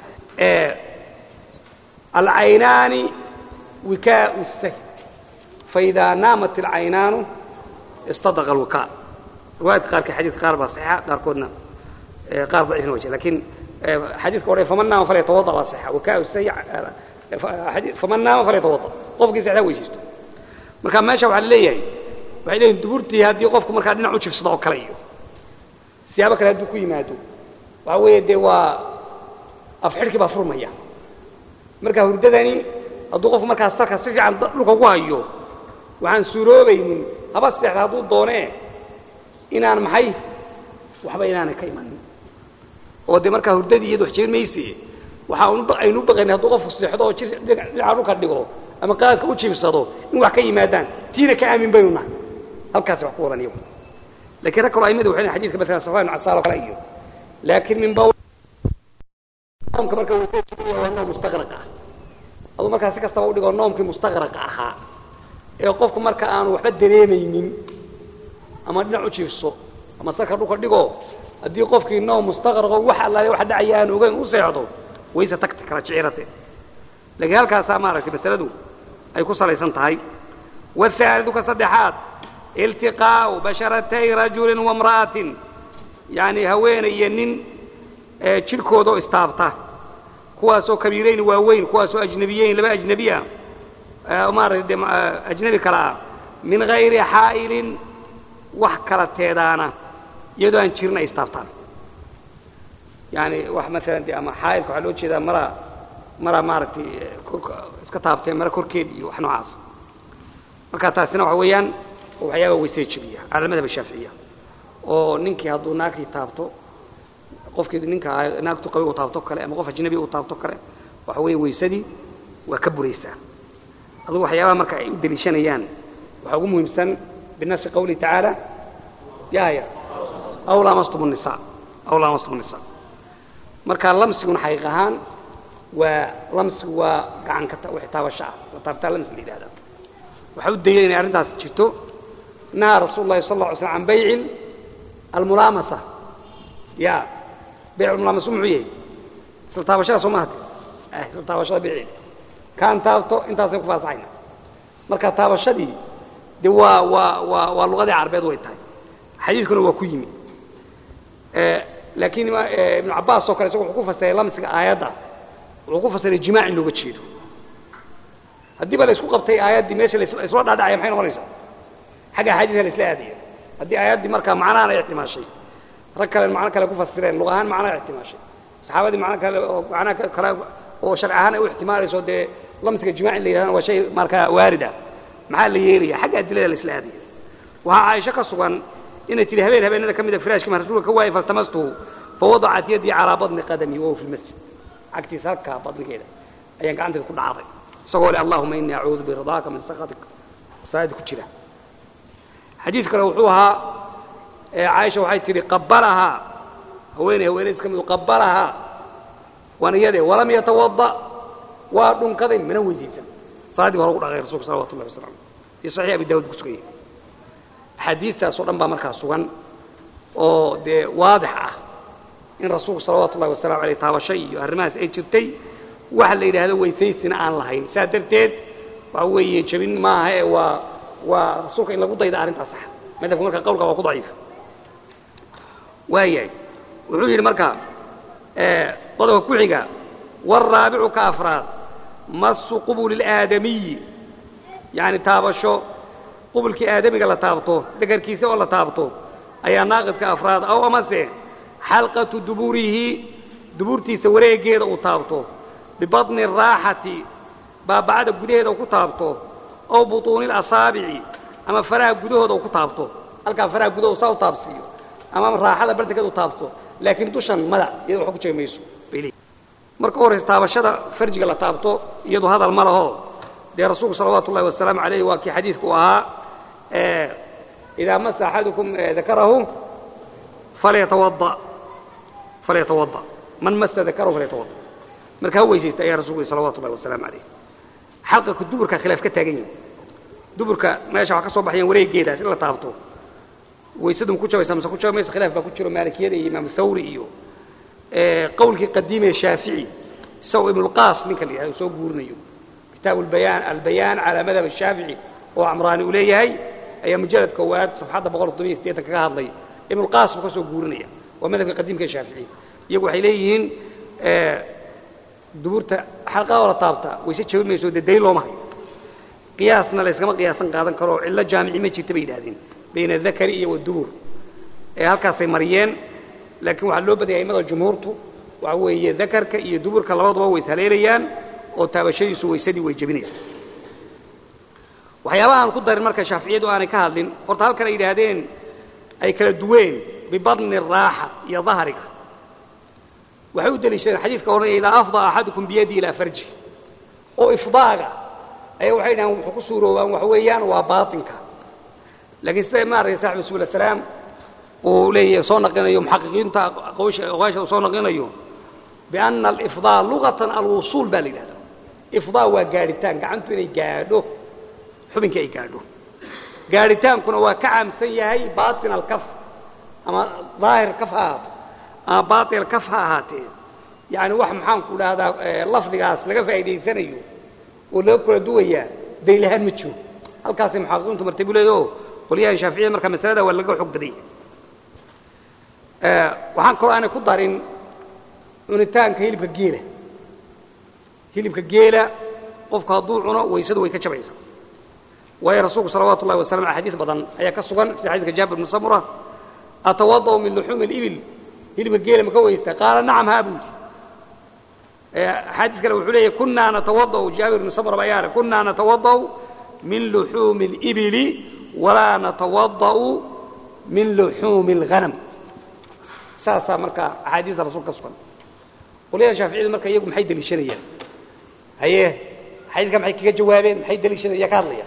alcaynaani wikaa'u sahy faidaa naamat alcaynaanu istadaqa alwikaa riwaayadka qaarkii xadiidka qaar baa saxiixa qaarkoodna qaar daciifna wajh laakiin xadiidka odhan faman naama falyatawadda baa saxiixa wikaa'u sahy faman naama falyatawadda qofkii seexdaa weysaysto marka meesha waxaa la leeyahay waxay leeyihin duburtii haddii qofku markaa dhinac u jibsado oo kale iyo siyaabo kale hadduu ku yimaado waxa weeye dee waa afxidhkii baa furmaya marka hurdadani hadduu qofku markaa salka si fiican dhulka ugu hayo waxaan suuroobaynin haba seexda hadduu doonee inaan maxay waxba inaanay ka imanin oo dee markaa hurdadii iyadu wax jebin mayse aynu u baqaynay hadduu qofku seexdo oo dhinaca dhulka dhigo ama qaadka u jibsado in wax ka yimaadaan tiina ka aamin baynu nahay halkaas wax ku wadan iyagu laakiin rag kaloo aimadu waxay xadiidka mesela safaan casaalo kale iyo laakiin min bawl noomka marka weysada jibinaya waa noom mustaqraq ah aduu markaa si kastaba u dhigo noomkii mustaqraqa ahaa ee qofku marka aanu waxba dareemaynin ama dhinac u jibso ama salka dhulka dhigo haddii qofkii noom mustaqraqo wax allaale wax dhacaya aan ogeyn u seexdo waysa tagta kala jicirate laakiin halkaasaa maaragtay masaladu ay ku salaysan tahay والثالث كصدحات التقاء بشرتي رجل وامرأة يعني هوين ينين جلكودو استابتا كواسو كبيرين واوين كواسو أجنبيين لبا أجنبية أجنبي كلا من غير حائل وحكرت تيدانا يدو أن جيرنا استابتان يعني واحد مثلا دي أما حائل كحلوش إذا مرة مارتي اسكتابتين مرة كوركيد وحنو عاص marka taasina waxa weeyaan waxyaabo weysay jibiya calaamada shaafiiciya oo ninkii haduu naagti taabto qofkii ninka naagtu qabay uu taabto kale ama qof ajnabi uu taabto kale waxa weey weysadii waa ka buraysaa aduu waxyaabo marka ay u dalishanayaan waxa ugu muhiimsan binasi qawli ta'ala ya aw lamastum an-nisa marka lamsigu xaqiiq ahaan waa lamsigu waa gacan ka taabasha la taabta lamsi lidaada waxaa u dayay inay arrintaas jirto nahaa rasuulu llahi sal alla alay slam can bayci almulaamasa ya bayc almulaamasa muxuu yahay isla taabashada soo mahate isla taabashada bayceeda kaan taabto intaasay ku faasaxayna marka taabashadii dee waa luqadii carbeed way tahay xadiidkuna waa ku yimi laakiin ibnu cabbaas oo kale isagu wuxuu ku fasiray lamsiga aayadda wuxuu ku fasiray jimaac in looga jeedo haddii ba la isku qabtay aayaddii meesha la isla dhaadhacaya maxay noqonaysaa xagga xadiidka la isla aadaya haddii aayaddii markaa macnahan ay ixtimaashay rag kale macno kale ku fasireen luq ahaan macnaha ixtimaashay saxaabadii macno kale oo macnaha kale oo sharci ahaan ay u ixtimaalayso dee lamsiga jimaaci la yidhahdana waa shay markaa waarida maxaa la yeelaya xagga adilada la isla aadaya waxaa caaisho ka sugan inay tidhi habeenada ka mid a firaashkii rasuulka ka waayay faltamastuhu fawadacat yadii calaa badni qadami wahuwa fi lmasjid cagtiisa halkaa badnigeeda ayaan gacanteeda ku dhacday isagoo le allahuma inii acuudu biridaaka min sakhatik saayid ku jira xadiid kale wuxuu ahaa caaisha waxay tidhi qabalahaa haweenaydiis ka midu qabalahaa waana iyadee walam yatawadda waa dhunkaday mana weysaysan salaaddii ba hore ku dhaqay rasuulka salawatu ullahi wasalam iyo saxiix abi daawud ku sugan yahay xadiidtaasoo dhan baa markaa sugan oo dee waadix ah in rasuulku salawaatu ullahi wasalamu aleyh taabasho iyo arrimahaas ay jirtay waxa la yidhaahdo weysaysina aan lahayn saa darteed waxa weeye jabin maaha ee waa rasuulka in lagu dayda arrintaas sax madhabka marka qowlka waa ku daciif waayahay wuxuu yidhi marka qodobka ku xiga والرابع كأفراد مس قبل الآدمي يعني تابشو قبل كآدمي قال تابطو ذكر كيسة ولا تابطو أي ناقد كأفراد أو أمسه حلقة دبوره دبورتي سوريه جيد أو تابطو bibatni raaxati baabacada gudaheeda uu ku taabto aw butuuni اlasaabici ama faraha gudahooda uu ku taabto halkaa faraha gudahooda saa u taabsiiyo ama raaxada bartankeeda u taabto laakiin dushan madax iyada wax ku jegi mayso marka horeysa taabashada farjiga la taabto iyadu hadal ma laho dee rasuulku salawaatu ullahi wasalaamu calayh waa kii xadiidku ahaa idaa masa axadukum dakarahu falyatawadda man masa dakarahu falyatawadda marka ha weysaysta ayaa rasulku salawatu ullahi wasalaamu calayh xalqa duburka khilaaf ka taagan yahay duburka meesha waxa ka soo baxayaan wareegeedaas in la taabto weysadu ku jabaysa mise ku jabaysa khilaaf baa ku jiro maalikiyada iyo imaam thawri iyo qawlkii qadiimee shaafici saw ibn al-qaas ninka la yiraahdo soo guurinayo kitaab al-bayan ala madhab al-shafi'i oo amraani u leeyahay ayaa mujallad koowaad safxada 188 kaga hadlay ibn al-qaas ka soo guurinaya waa madhabka qadiimka shaafici iyagu waxay leeyihiin duburta xalqa wala taabta wayse jabinayso daliil loo mahay qiyaasna la iskama qiyaasan qaadan karo illa jaamici ma jirta bay yiraahdeen bayna dhakari iyo dubur halkaas ay mariyeen laakiin waxa loo badiyay imada jumhuurtu waxa weeye dhakarka iyo duburka labaduba way saleelayaan oo taabashadiisu waysadii way jabinaysaa waxyaabaha aan ku darin marka shaafiiciyadu aanay ka hadlin horta halkan ay yiraahdeen ay kala duween bibadni raaxa iyo dhahriga waxay u daliishadeen xadiidka oranaya idaa afdaa axadukum biyadi ilaa farji oo ifdaaga ay waxay dhahaan wuxuu ku suuroobaan waxa weeyaan waa baatinka laakiin sida maaraysa saaxibu subul salaam oo leeyahay soo naqinayo muhaqiqiinta aqwaasha soo naqinayo bianna al-ifdaa lughatan al-wusul baa leeyahay ifdaa waa gaaritaan gacantu inay gaadho xubinka ay gaadho gaaritaankuna waa ka caamsan yahay baatin al-kaf ama zaahir kaf ama baatin al-kaf ahaatee yani wax maxaan ku dhahdaa lafdigaas laga faa'iideysanayo oo laga kala duwaya daylahan ma jiro halkaas ay muhaqiqiintu martaba leeyahay qoliyaha shaafiiciyada marka masalada waa laga xog baday waxaan kaloo aanay ku darin cunitaanka hilibka geela qofku hadduu cuno weysadu way ka jabaysaa waayo rasuulku salawaatu ullahi wasalam axaadiis badan ayaa ka sugan sida xadiidka jaabir ibn samura atawada'u min luxuumi alibil hilibka geela ma ka weystaa qaala nacam haa buu yidhi xadiis kale wuxuu leeyahay kunnaa natawada'u jaabir ibn samura baa yaara kunnaa natawada'u min luxuumi alibili walaa natawada'u min luxuumi alghanam saasaa marka axaadiista rasuulka ka sugan qoliyaha shaaficiyadu marka iyagu maxay daliishanayaan haye xadiidka maxay kaga jawaabeen maxay daliishanaya ka hadlaya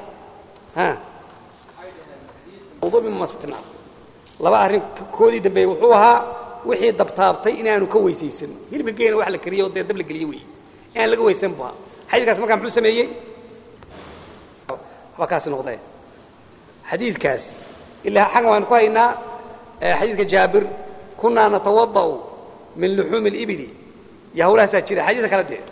wudu min mastina laba arrin koodii dambeeyay wuxuu ahaa wixii dabtaabtay inaanu ka weysaysan hilibka geena wax la kariyo dee dab la geliyo weeye aan laga weysan baa xadiidkaas markaa muxuu sameeyey waxba kaasi noqdeen xadiidkaas ilaa xagan waan ku haynaa xadiidka jaabir كنا نتوضأ من لحوم الإبل يا هؤلاء ساجرة حديث كلا ده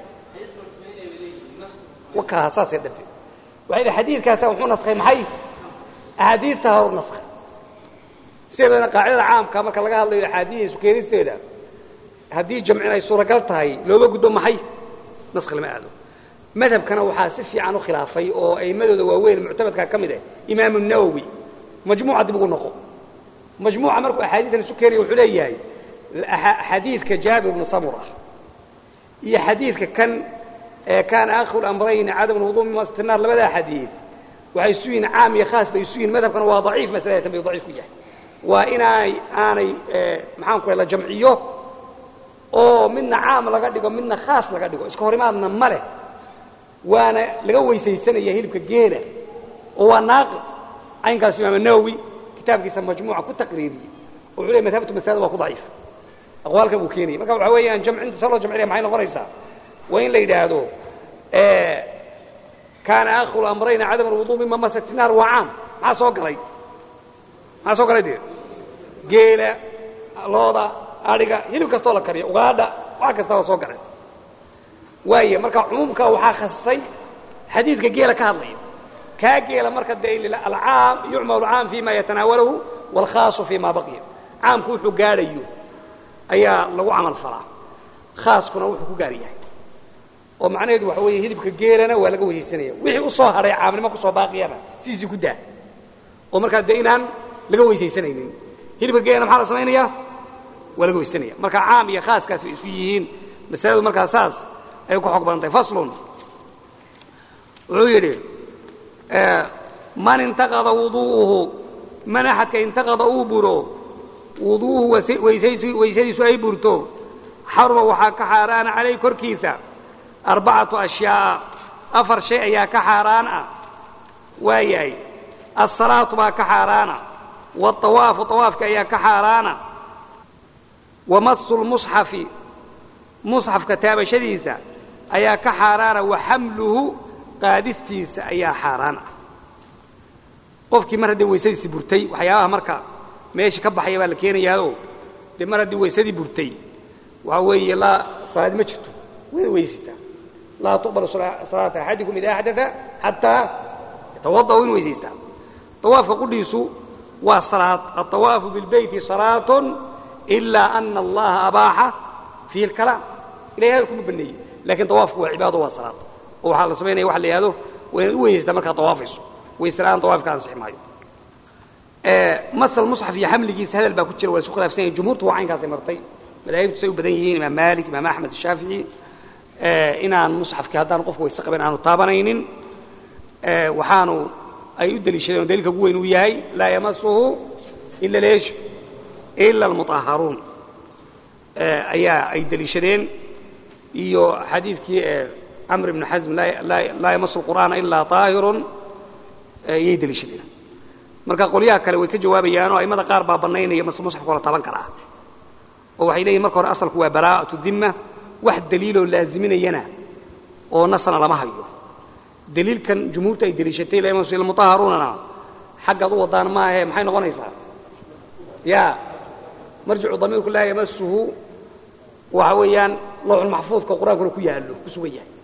وكها أساس يدب وهذا حديث كاسا وحنا نسخ محي أحاديثها ونسخ سيرنا قاعدة عام كما كان لقاها الله الحديث وكيري سيدا حديث جمعنا الصورة قلتها هي لو بقدم محي نسخ لما قالوا مذهب كانوا حاسف عنه خلافي أو أي مذهب وين معتمد كمده إمام النووي مجموعة بيقول نقو مجموعة مركو أحاديث السكري وحلياي حديث كجابر بن سمرة هي حديث كان آخر الأمرين عدم الوضوء من وسط النار لبدا حديث وحيسوين عام يخاص بيسوين مذهب كان ضعيف مسألة ضعيف كجاه وإنا أنا محامكو إلى جمعيه أو منا عام لقدقه منا خاص لقدقه إسكوري ما نمره وأنا لقوي سيسنة يهيل كجيرة هو ناقض عين قال سيما النووي كتاب كيسا مجموعة كل تقريرية وعليه مذهبته مسألة وكو ضعيف أقوالك أبو كيني ما قالوا عوية أن جمع عند صلاة جمعية معين غريسة وين ليدا هذو كان آخر الأمرين عدم الوضوء مما مسكت النار وعام ما سوق لي دي جيلة لوضة أريقة هلو كستولا كريا وغادا وعكستولا سوق لي وهي مركا عمومك وحاخصي حديث جيلة كهضلين كاجيلة مركا دليل العام يعمل العام فيما يتناوله والخاص فيما بقي عام كوحو قاريو أيا لو عمل فرع خاص كنا وحو قاريه ومعنى يدو وحوي هلبك جيلنا ولا جوه السنة وحي وصهر يا عام ما كصوا باقينا سيسي كده ومركا دينان لجوه السنين هلبك جيلنا محل صنيعية ولا جوه السنة مركا عام يا خاص كاس فيهين مسألة مركا أساس ay ku xog badantay faslun wuxuu yidhi man intaqada wuduu'uhu man axadka intaqada uu buro wuduu'uhu weysadiisu ay burto xaruma waxaa ka xaaraana calayh korkiisa 4 ashyaa 4 shay ayaa ka xaaraan ah waayahay الصلاة baa ka xaaraana والطawaafu طawaafka ayaa ka xaaraana وamasu الmuصxafi muصxafka taabashadiisa ayaa ka xaaraana وaxamluhu qaadistiisa ayaa xaaraan ah qofkii mar haddii weysadiisi burtay waxyaabaha marka meesha ka baxaya baa la keenayaao dee mar haddii weysadii burtay waxaa weeye laa salaad ma jirto wada weysitaa laa tuqbalu salaata axadikum idaa axdaa xataa yatawada'u in weysaystaa طawaafka qudhiisu waa salaad aلطawaafu biاlbeyti salaaة إilaa أna allaha abaaxa fiihi اlkalaam ilahay hadal kuma baneeyey lakin طawaafku waa cibaado waa salaad oo waxaa la samaynaya waxa la yihahdo waa inaad u weysaystaa markaad طawaafayso weysela'aan طawaafka ansixi maayo masal musxaf iyo xamligiisa hadal baa ku jira waa isku khilaafsan yahay jumhuurtu waa caynkaasay martay madaahibtu say u badan yihiin imaam maalik imaam axmed الshaafiعي inaan musxafkii haddaan qofka wayse qaban aanu taabanaynin waxaanu ay u deliishadeen oo daliilka ugu weyn uu yahay laa yamasuhu ila leesh ila almuطaharuun ayaa ay deliishadeen iyo xadiidkii camr ibn xasm laa yamasu الqur'aana ilaa طaahirun ayay deliishadeen marka qolyaha kale way ka jawaabayaanoo a'immada qaar baa bannaynaya musxafka la taaban karaa oo waxay leeyihin marka hore asalku waa baraa'atu dimma wax daliiloo laaziminayana oo nasna lama hayo daliilkan jumhuurta ay deliishatay laa yamasu ila almuطaharuunana xaggaad u wadaan maahe maxay noqonaysaa ya marjicu damiirku laa yamasuhu waxa weeyaan lawxulmaxfuudka qur-aankuna ku yaallo ku sugan yahay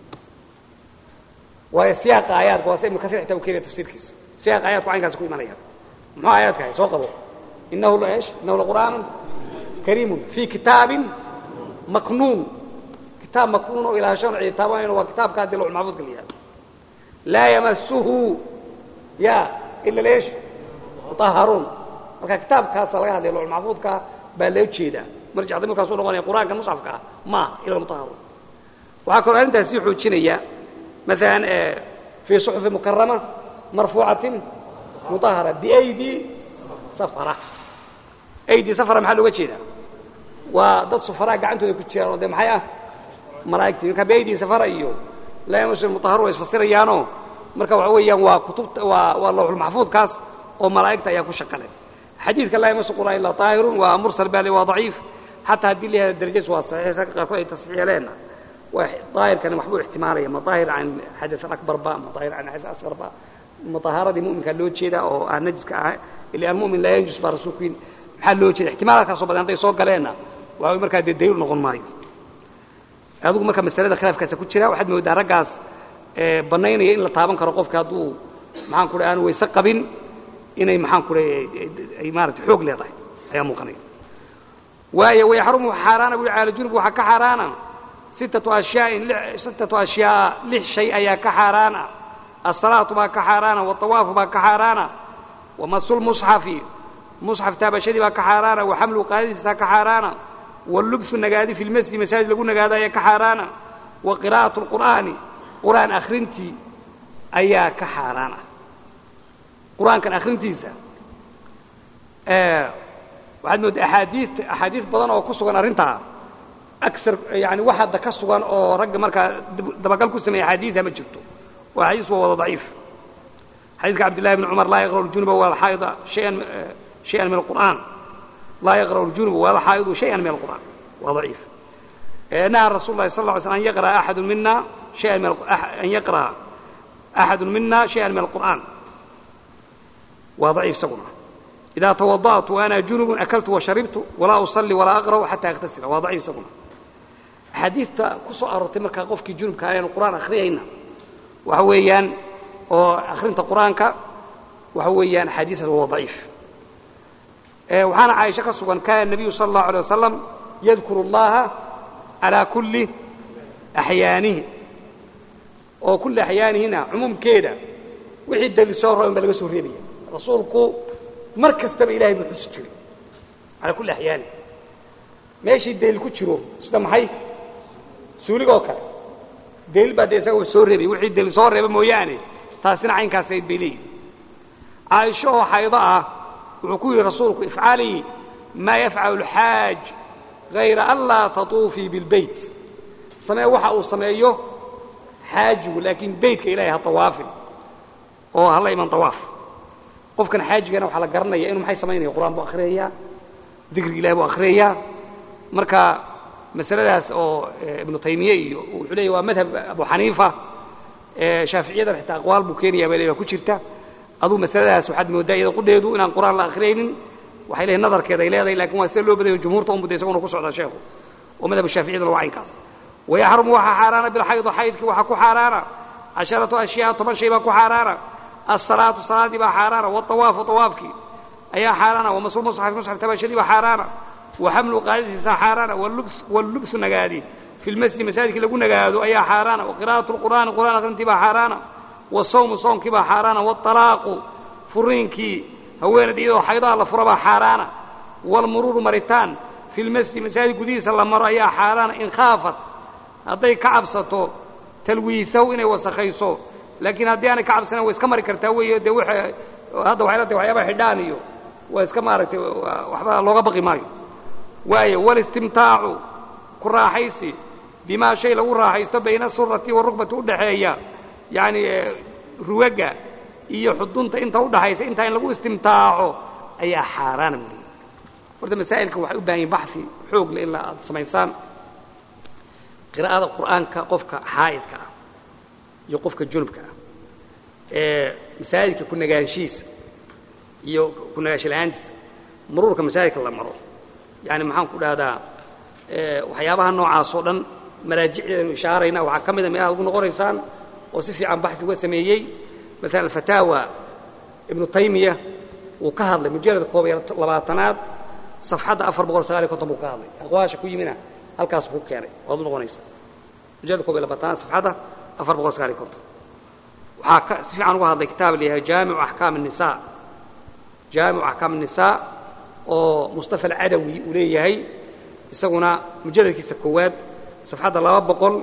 waayo siyaaqa aayaadka waa sa ibnu kasiir xitaa u keenaya tafsiirkiisa siyaaqa aayaadku caynkaasi ku imanayaan muxuu aayaadka hay soo qabo innahu laqur'aanun kariimun fii kitaabin maknuun kitaab maknuun oo ilaashan cidi taabanayno waa kitaabka haddii lawxulmaxfuudka la yihahdo laa yamasuhu ya ila leesh muطaharuun marka kitaabkaasa laga hadlaya lawxulmaxfuudka baa loo jeedaa marjic damiirkaasuu noqonaya qur'aanka musxafka ah maaha ila almuطaharuun waxaa kaloo arrintaas sii xoojinaya maalan fii suxufi mukarama marfuucatin muطahara biaydi safara aydi safara maxaa looga jeedaa waa dad sufaraa gacantooda ku jiraan oo dee maxay ah malaa'igtii marka biaydi safara iyo laa yamasu muطaharuun way isfasirayaanoo marka waxa weeyaan waa kutubta waa lawxulmaxfuudkaas oo malaa'igta ayaa ku shaqale xadiidka laa yamasu qur'aan ilaa طaahirun waa mursal bali waa daciif xataa haddii la yihahdo darajadiis waa saxiix ragga qaarkood ay tasxiix yeeleenna daahirkani waxbuu ixtimaalaya ma daahir can xadaث akbarba ma daahir can xadaث asqarba ma طahaaradii mu'minkaa loo jeeda oo aan najiska ah ila almu'min laa yanjus baa rasuulku yidhi maxaa loo jeeda ixtimaalaadkaasoo badan hadday soo galeenna waxa markaa dee daliil noqon maayo adigu marka masalada khilaafkaasa ku jira waxaad moodaa raggaas bannaynaya in la taaban karo qofka hadduu maxaan ku dhahay aanu wayse qabin inay maxaan ku dhahay ay maaragtay xoog leedahay ayaa muuqanaya waayo wayaxrumu xaaraana buu cala junub waxaa ka xaaraana 6 ashyaa 6 shay ayaa ka xaaraana الصلاة baa ka xaaraana والطawaafu baa ka xaaraana وamasu الmuصxafi muصxaf taabashadii baa ka xaaraana وaxamlu qaadadiisa ka xaaraana والlubثu nagaadi fi اlmasjid masaajid lagu nagaado ayaa ka xaaraana وaqira'aة الqur'aani qur'aan akhrintii ayaa ka xaaraana qur'aankan akhrintiisa waxaad moodaa axaadiid badan oo ku sugan arrintaa aar yani wax hadda ka sugan oo ragga markaa dabagal ku sameeya axaadiida ma jirto waa xadiis waa wada daciif xadiidka cabdillahi bni cumar laa yaqra'u ljunuba walxaa'ida shayan min alqur'aan laa yaqra'u ljunuba walxaa'idu shayan min alqur'aan waa daciif nahaa rasul llahi sal lla ly slm an yaqra'a axadu mina shayan min alqur'aan waa daciif isaguna إذا توضأت وأنا جنب أكلت وشربت ولا أصلي ولا أقرأ حتى أغتسل waa ضعيف isaguna xadiidta ku soo aroortay markaa qofkii junubka aynu qur'aan akhriyayna waxa weeyaan oo akhrinta qur'aanka waxa weeyaan xadiisaas waa daciif waxaana caaisha ka sugan kaana النabiyu salى الlaه عليه wasalam yadkuru اllaha calىa kuli axyaanihi oo kuli axyaanihina cumuumkeeda wixii daliil soo rooban ba laga soo reebaya rasuulku mar kastaba ilahay buu xusi jiray calaa kulli axyaani meeshii daliil ku jiro sida maxay suuligoo kale daliil baa dee isaga soo reebay wixii daliil soo reeba mooyaane taasina caynkaas ayd bay leeyihin caaisho oo xaydo ah wuxuu ku yidhi rasuulku ifcalii maa yafcalu alxaaj hayra an laa tatuufii bilbayt samee waxa uu sameeyo xaajigu laakiin beytka ilahay ha tawaafin oo hala iman tawaaf qofkan xaajigana waxaa la garanaya inuu maxay samaynaya qur'aan buu akhriyayaa dikriga ilahay buu akhriyayaa marka masaladaas oo ibnu taymiye iyo wuxuu leeyahy waa madhab abu xaniifa shaaficiyadana xitaa aqwaal buu keenayaa baa ku jirta aduu masaladaas waxaad mooddaa iyada qudheedu inaan qur'aan la akhriyaynin waxay leeyihin nadarkeeda ay leedahay lakin waa sida loo badayo jumhuurta un budda isaguna ku socdaa sheekhu oo madhab shaaficiyaduna waa caynkaas wayaxrumu waxaa xaaraana bilxaydi xaydkii waxaa ku xaaraana 10 ashyaa 10 shay baa ku xaaraana الصلاة صلاة بها حارانا والطواف طوافك أي حارانا ومسؤول مصحف تباشدي بحارانا وحمل قاعدة حارانا واللبس نقادي في المسجد مساجد اللي قلنا قادوا أي حارانا وقراءة القرآن قرآن بها حارانا والصوم صومك بها حارانا والطلاق فرينك هوين ديدو حيضا الله فربا حارانا والمرور مرتان في المسجد مساجد قديس الله مرة أي حارانا إن خافت هذي كعبسته تلويثو إنه وسخيصو laakiin haddii aanay ka cabsanan way iska mari kartaa weeyo dee hadda waxay leedahay waxyaabaha xidhaan iyo waa iska maaragtay waxba looga baqi maayo waayo walistimtaacu ku raaxaysi bimaa shay lagu raaxaysto bayna surati wa rukbati u dhaxeeya yani rugaga iyo xudunta inta u dhaxaysa inta in lagu istimtaaco ayaa xaaraan weeye horta masaa'ilka waxay u baahan yihiin baxthi xoog leh ilaa aad samaysaan qiraa'ada qur'aanka qofka xaa'idka ah iyo qofka junubka ah masaajidka ku nagaanshiisa iyo ku nagaashalaantiisa maruurka masaajidka la maro yani maxaan ku dhahdaa waxyaabaha noocaas oo dhan maraajicdeenu ishaarayna waxaa ka mida meelaha ugu noqonaysaan oo si fiican baxthi uga sameeyey مثلا الفتاوى ابن تيمية وكهض مجرد كوبي 20 صفحة 4 كتب وكهض أقواش كوي منها هل كاسبوك كاري وضل غنيسة مجرد كوبي 20 صفحة 4 كتب وحاك سفي عنه هذا الكتاب اللي هي جامع أحكام النساء جامع أحكام النساء ومصطفى العدوي وليه هي يسوون مجرد كيس كواد صفحة لا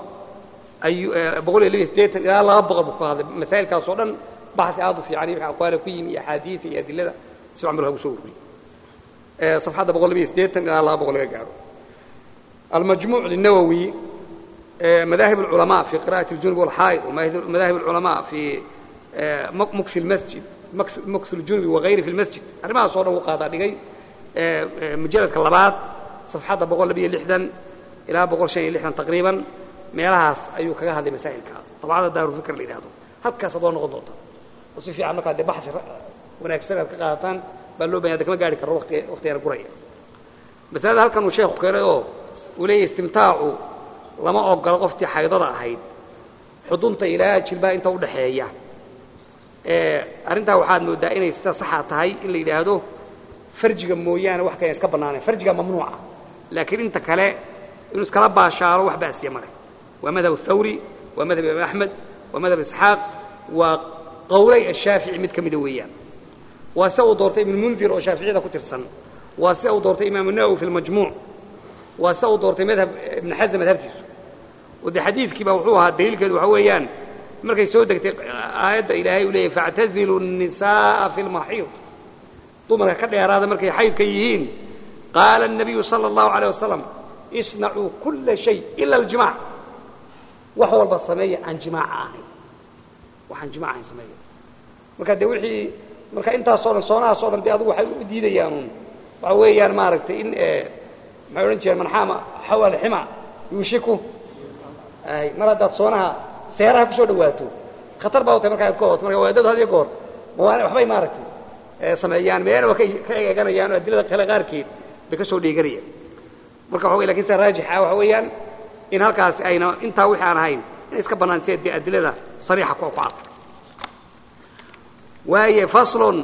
بقول اللي يستيت لا بقى هذا مسائل كاصودا بحث عاطف في عنيف أقوال كيم أحاديث أدلة سوى عملها وسوي صفحة بقول اللي يستيت لا بقول قالوا المجموع للنووي مذاهب العلماء في قراءة الجنب والحائض ومذاهب العلماء في مكث المسجد مكث الجنب وغيره في المسجد أنا ما صوره وقاطع دقي مجلد كلابات صفحة بقول اللي لحدا إلى بقول شيء لحدا تقريبا meelahaas ayuu kaga hadlay masaa'ilka tabacada daaru fikr la yiraahdo halkaas adoo noqon doonta oo si fiican marka baxthi wanaagsan ka qaataan baa loo baahan kama gaari karo waqti yar guraya masalada halkan uu sheekhu keenay oo uu leeyahay istimtaacu lama ogolo qoftii xaydada ahayd xudunta ilaa jilbaa inta u dhaxeeya arinta waxaad moodaa inay sida sax tahay in la yiraahdo farjiga mooyaan wax kale iska banaanay farjiga mamnuuca laakiin inta kale inuu iskala baashaaro wax baasiya mare ومذهب الثوري ومذهب أحمد ومذهب إسحاق وقولي الشافعي متكمدويان وسأو دورت ابن المنذر وشافعي ذا كتر سنة وسأو دورت إمام النووي في المجموع وسأو دورت مذهب ابن حزم مذهبته ودي حديث كي بوحوها الدليل كده وحويان مركز سودك آيات إلهي وليه فاعتزلوا النساء في المحيض طول كده هذا مركز حيض كيهين قال النبي صلى الله عليه وسلم اصنعوا كل شيء إلا الجماع وحول البصمية عن جماعة وعن جماعة سمية مركا دوحي مركا انت صونا دي أضو حي ديديانون وعويان ماركت إن ما يرنجي من حامة حول حما يوشكو أي مرادات صونها سيارها بشو دواتو خطر باوتا مركا يتكوت مركا ويداد هذا يقول موانا وحباي ماركت سميان ميانا وكي كان يانو أدلة خلا غاركيد بكسو ديقرية مركا حوي لكن سراجح وحويان إن هالكاس أين أنت وحنا هين إسك بنان سيد أدلة صريحة كوقعات وهي فصل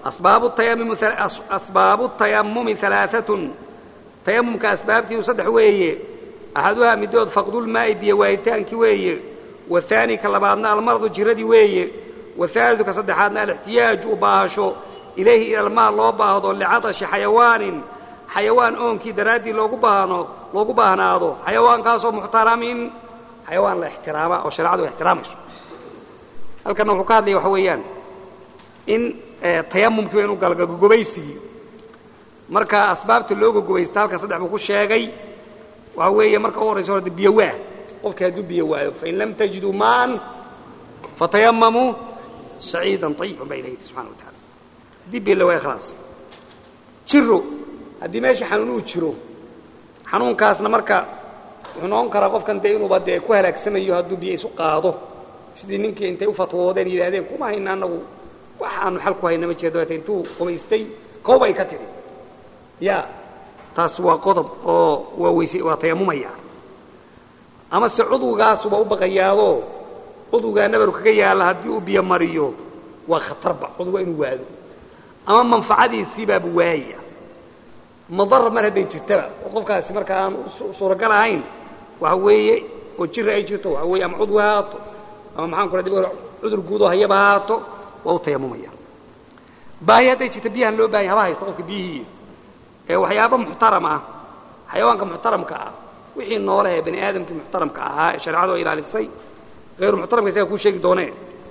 أسباب التيمم 3 تيمم كأسباب يصدح وهي أحدها مدود فقد الماء بيويتان كويه والثاني كلبعضنا المرض جردي وهي والثالث كصدحنا الاحتياج وباشو إليه إلى الماء الله باهض لعطش حيوان أونكي درادي لوgu baahnaado xayawaankaas oo muxtaramin xayawaan la ixtiraama oo shariicadu ixtiraamayso halkan wuxuu ka hadlaya waxa weeyaan in tayammumkii inuu galga gogobaysigii marka asbaabta loo gogobaysta halkan saddex buu ku sheegay waxa weeye marka u horeyso hore biyo waa qofka hadduu biyo waayo fa in lam tajiduu maan fatayammamu saciidan tayyiban ba ilayhi subxana wa tacaala haddii biyo la waayo khalaas jiro haddii meesha xanuun uu jiro xanuunkaasna marka wuxuu noqon karaa qofkan dee inuuba dee ku halaagsamayo hadduu biyo isu qaado sidii ninkii intay u fatwoodeen yidhaahdeen kuma hayna annagu wax aanu xal ku hayna ma jira dabeeta intuu qubaystay koob ay ka tidhi ya taas waa qodob oo waa tayammumaya ama se cudwigaasuba u baqayaadoo cudwigaa nabaru kaga yaalla haddii uu biyo mariyo waa khatarba cudwiga inuu waado ama manfacadiisiibaaba waaya madara mar hadday jirtaba oo qofkaasi marka aan suuragal ahayn waxa weeye oo jira ay jirto waxa weeye ama cudwi haato ama maxaan ku raadib cudur guudo hayaba haato waa u tayammumaya baahi hadday jirto biyahan loo baahan haba haysta qofka biyihii ee waxyaabo muxtaram ah xayawaanka muxtaramka ah wixii noole ee bani aadamkii muxtaramka ahaa ee shareecadu ay ilaalisay غير muxtaramka isaga ku sheegi doonee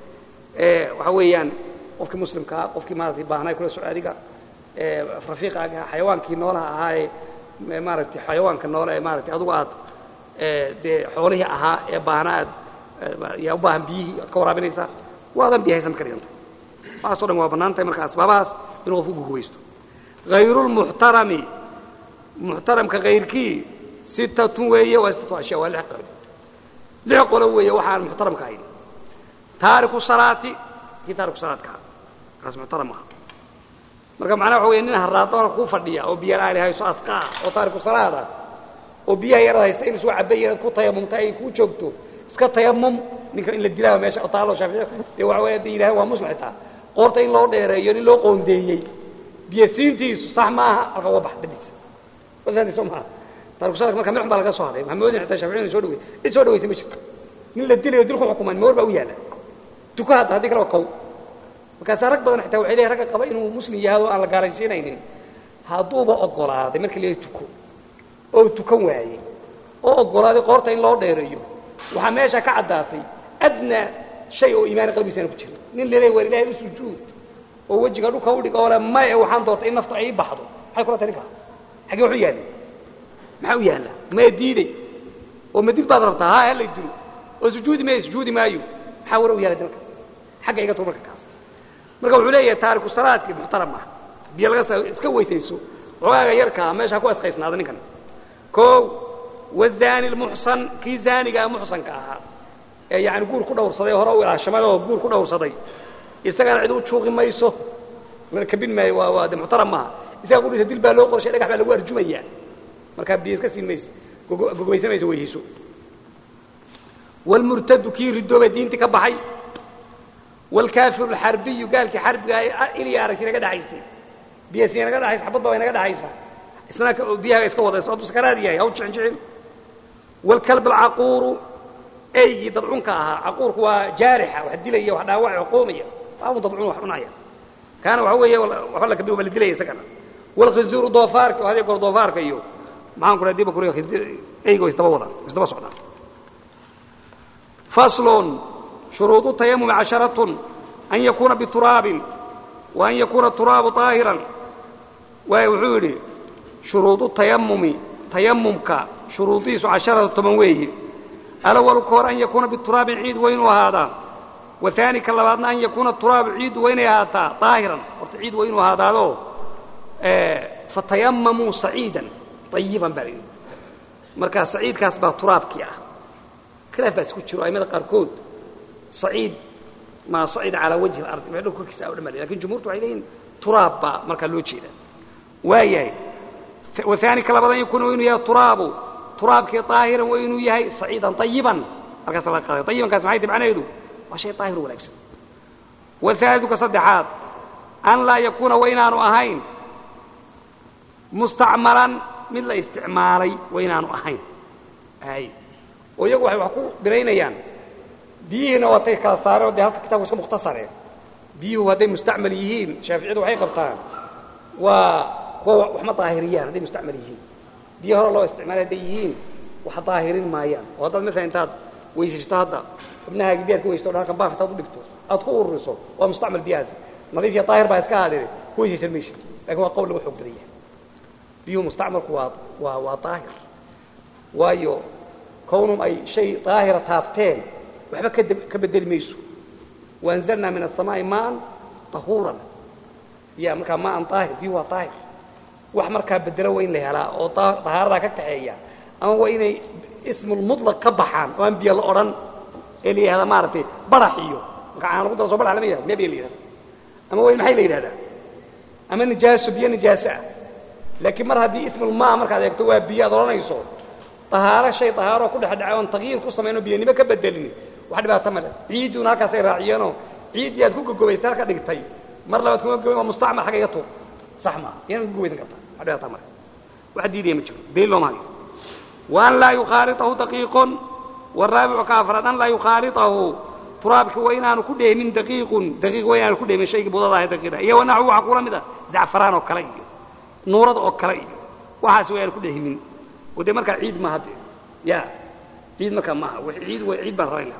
waxa weeyaan qofkii muslimka ah qofkii maaragtay baahnay kula socodiga rafiiqaaga xayawaankii noolaha ahaa ee maaragtay xayawaanka noole ee maaragtay adigu aad dee xoolihii ahaa ee baahnaa aad yaa u baahan biyihii aad ka waraabinaysaa waadan biyahaysan marka dhiganta waxaasoo dhan waa bannaan tahay marka asbaabahaas inuu qofku gugubaysto hayrulmuxtarami muxtaramka hayrkii sittatun weeye waa sittatu ashyaa waa lix qaybood lix qolo weeye waxaan muxtaramka ahayn taariku salaati kii taariku salaadka ah kaas muxtaram aha marka macnaha waxa weeye nin harraadona kuu fadhiya oo biyo la'aan hayso asqaa oo taariku salaad ah oo biyaha yarad haysta in isuu cabay yarad ku tayammumta ay kuu joogto iska tayammum ninka in la dilaa meesha taalo shaafici dee waxa weeye haddii ilaahay waa muslim xitaa qoorta in loo dheereeyo nin loo qoondeeyey biyo siintiisu sax maaha halka uga bax badiisa wadani soo maaha taariku salaadka marka mid baa laga soo haday maxamuudin xitaa shaafici soo dhawey cid soo dhaweysay ma jirto nin la dilayo dilku xukuman moor baa u yaala tuka hadda haddii kale waa kow markaasaa rag badan xitaa waxay leeyahay ragga qaba inuu muslim yahay oo aan la gaalaysiinaynin hadduuba oggolaaday markii la tuko oo tukan waayey oo oggolaaday qoorta in loo dheereeyo waxaa meesha ka caddaatay adnaa shay oo iimaani qalbigiisana ku jira nin leeyahay war ilaahay u sujuud oo wejiga dhulka u dhig oo le maya waxaan doortay in naftu ay baxdo maxay kula tani kaa xaggee wuxuu yaallay maxaa u yaalla maya diiday oo madid baad rabtaa haa hallay dilo oo sujuudi maayo maxaa wara u yaallay dalka xagga iga tur marka kaas marka wuxuu leeyahay taariku salaadkii muxtaram ah biyo laga iska weysayso xogaaga yarkaa meesha ku asqaysnaada ninkan koow wazaani lmuxsan kii zaanigaa muxsanka ahaa ee yacni guur ku dhowrsaday hore u ilaashamay oo guur ku dhowrsaday isagana cid u juuqi mayso la kabin maayo waa de muxtaram maaha isaga qudhiisa dil baa loo qorshay dhagax baa lagu arjumayaa markaa biyo iska siin mayso gogobaysan mayso weyhiiso walmurtadu kii ridoobay diintii ka baxay والكافر الحربي قال كي حرب إلي أرك إنك دعيسي بيسي إنك دعيس حبضة وإنك دعيسة إسناك بيها يسكوضة يسقط سكرادية أو تشعنشعن والكلب العقور أي ضبعون كاها عقور هو جارحة وحدلية وحداوع عقومية أو ضبعون وحنايا كانوا عوية وحلا كبيروا بلدلية سكنا والخزور ضوفارك وهذا يقول ضوفارك أيوه معهم كل ديبا كوريا خزور أيوه يستبوضا صعدا فصل شروط التيمم 10 أن يكون بتراب وأن يكون التراب طاهرا ويوحولي شروط التيمم تيممك شروطيس 10 تمويه الأول كور أن يكون بالتراب عيد وين هذا والثاني كلباتنا أن يكون التراب عيد وين هذا طاهرا عيد وين هذا فتيمموا صعيدا طيبا بريد مركز صعيد كاسبه تراب كيا كيف بس كتشروا أي ماذا قاركود صعيد ما صعد على وجه الأرض ما له كل كساء ولا لكن جمهورته عليهم تراب مركا لوجيدا وياي وثاني كلام يكون وينه يا تراب كي طاهر وينه يا صعيدا طيبا مركا صلاة طيبا كاس معي تبعنا يدو وشيء طاهر ولا يكسر والثالث كصدحات أن لا يكون وينان أهين مستعملا من لا استعمالي وينان أهين أي ويقول وحكو برينيان بيهنا واتay kala saaro de halka kitaabku iska mukhtasar ah biyuhu haday mustacmal yihiin shaafiicidu waxay qabtaan wax ma daahiriyaan haday mustacmal yihiin biyo hore loo isticmaalay yihiin wax daahirin maayaan oo dad mesela intaad weysaysto hadda xubnaha biyaad ka weysto dhanka baafta u dhigto aad ku ururiso waa mustacmal biyaas nadiif iyo taahir baa iska aadeen ku weysaysan meeshid laakiin waa qowl lagu xog badiyay biyo mustacmalku waa taahir waayo kownum ay shay taahira taabteen waxba ka bedeli mayso waanzalna min as-samaa'i ma'an tahuran ya marka ma'an taahir biyo waa taahir wax marka bedelo weyn la helaa oo tahaarada ka taxeeya ama waa inay ismul mutlaq ka baxaan oo aan biyo la oran ee hada maartay baraxiyo marka aan lagu daro barax lama yahay ma biyo leeyahay ama way maxay leeyahay ama nijaaso biyo nijaasa laakiin mar hadii ismul ma marka aad eegto waa biyo aad oranayso tahaara shay tahaaro ku dhaxdhaco aan tagyiir ku sameeyno biyanimo ka bedelin wax dhibaato ma leh ciiduna halkaas ay raaciyano ciid yaad ku gogobaysta halka dhigtay mar labaad kuma gogoy waa mustacmal xaqiiqa to صح ما يعني قويسن كرتا هذا تمر واحد يدي مجرو دليل ما وان لا يخالطه دقيق والرابع كافر ان لا يخالطه ترابك وين ان كديه من دقيق وين ان كديه من شيء بودada دقيقه iyo wanacu waxa kula mid ah zaafraan oo kale iyo nuurad oo kale iyo waxaas way ku dhahimin wada marka ciid ma hade ya ciid marka ma wax ciid baan raayna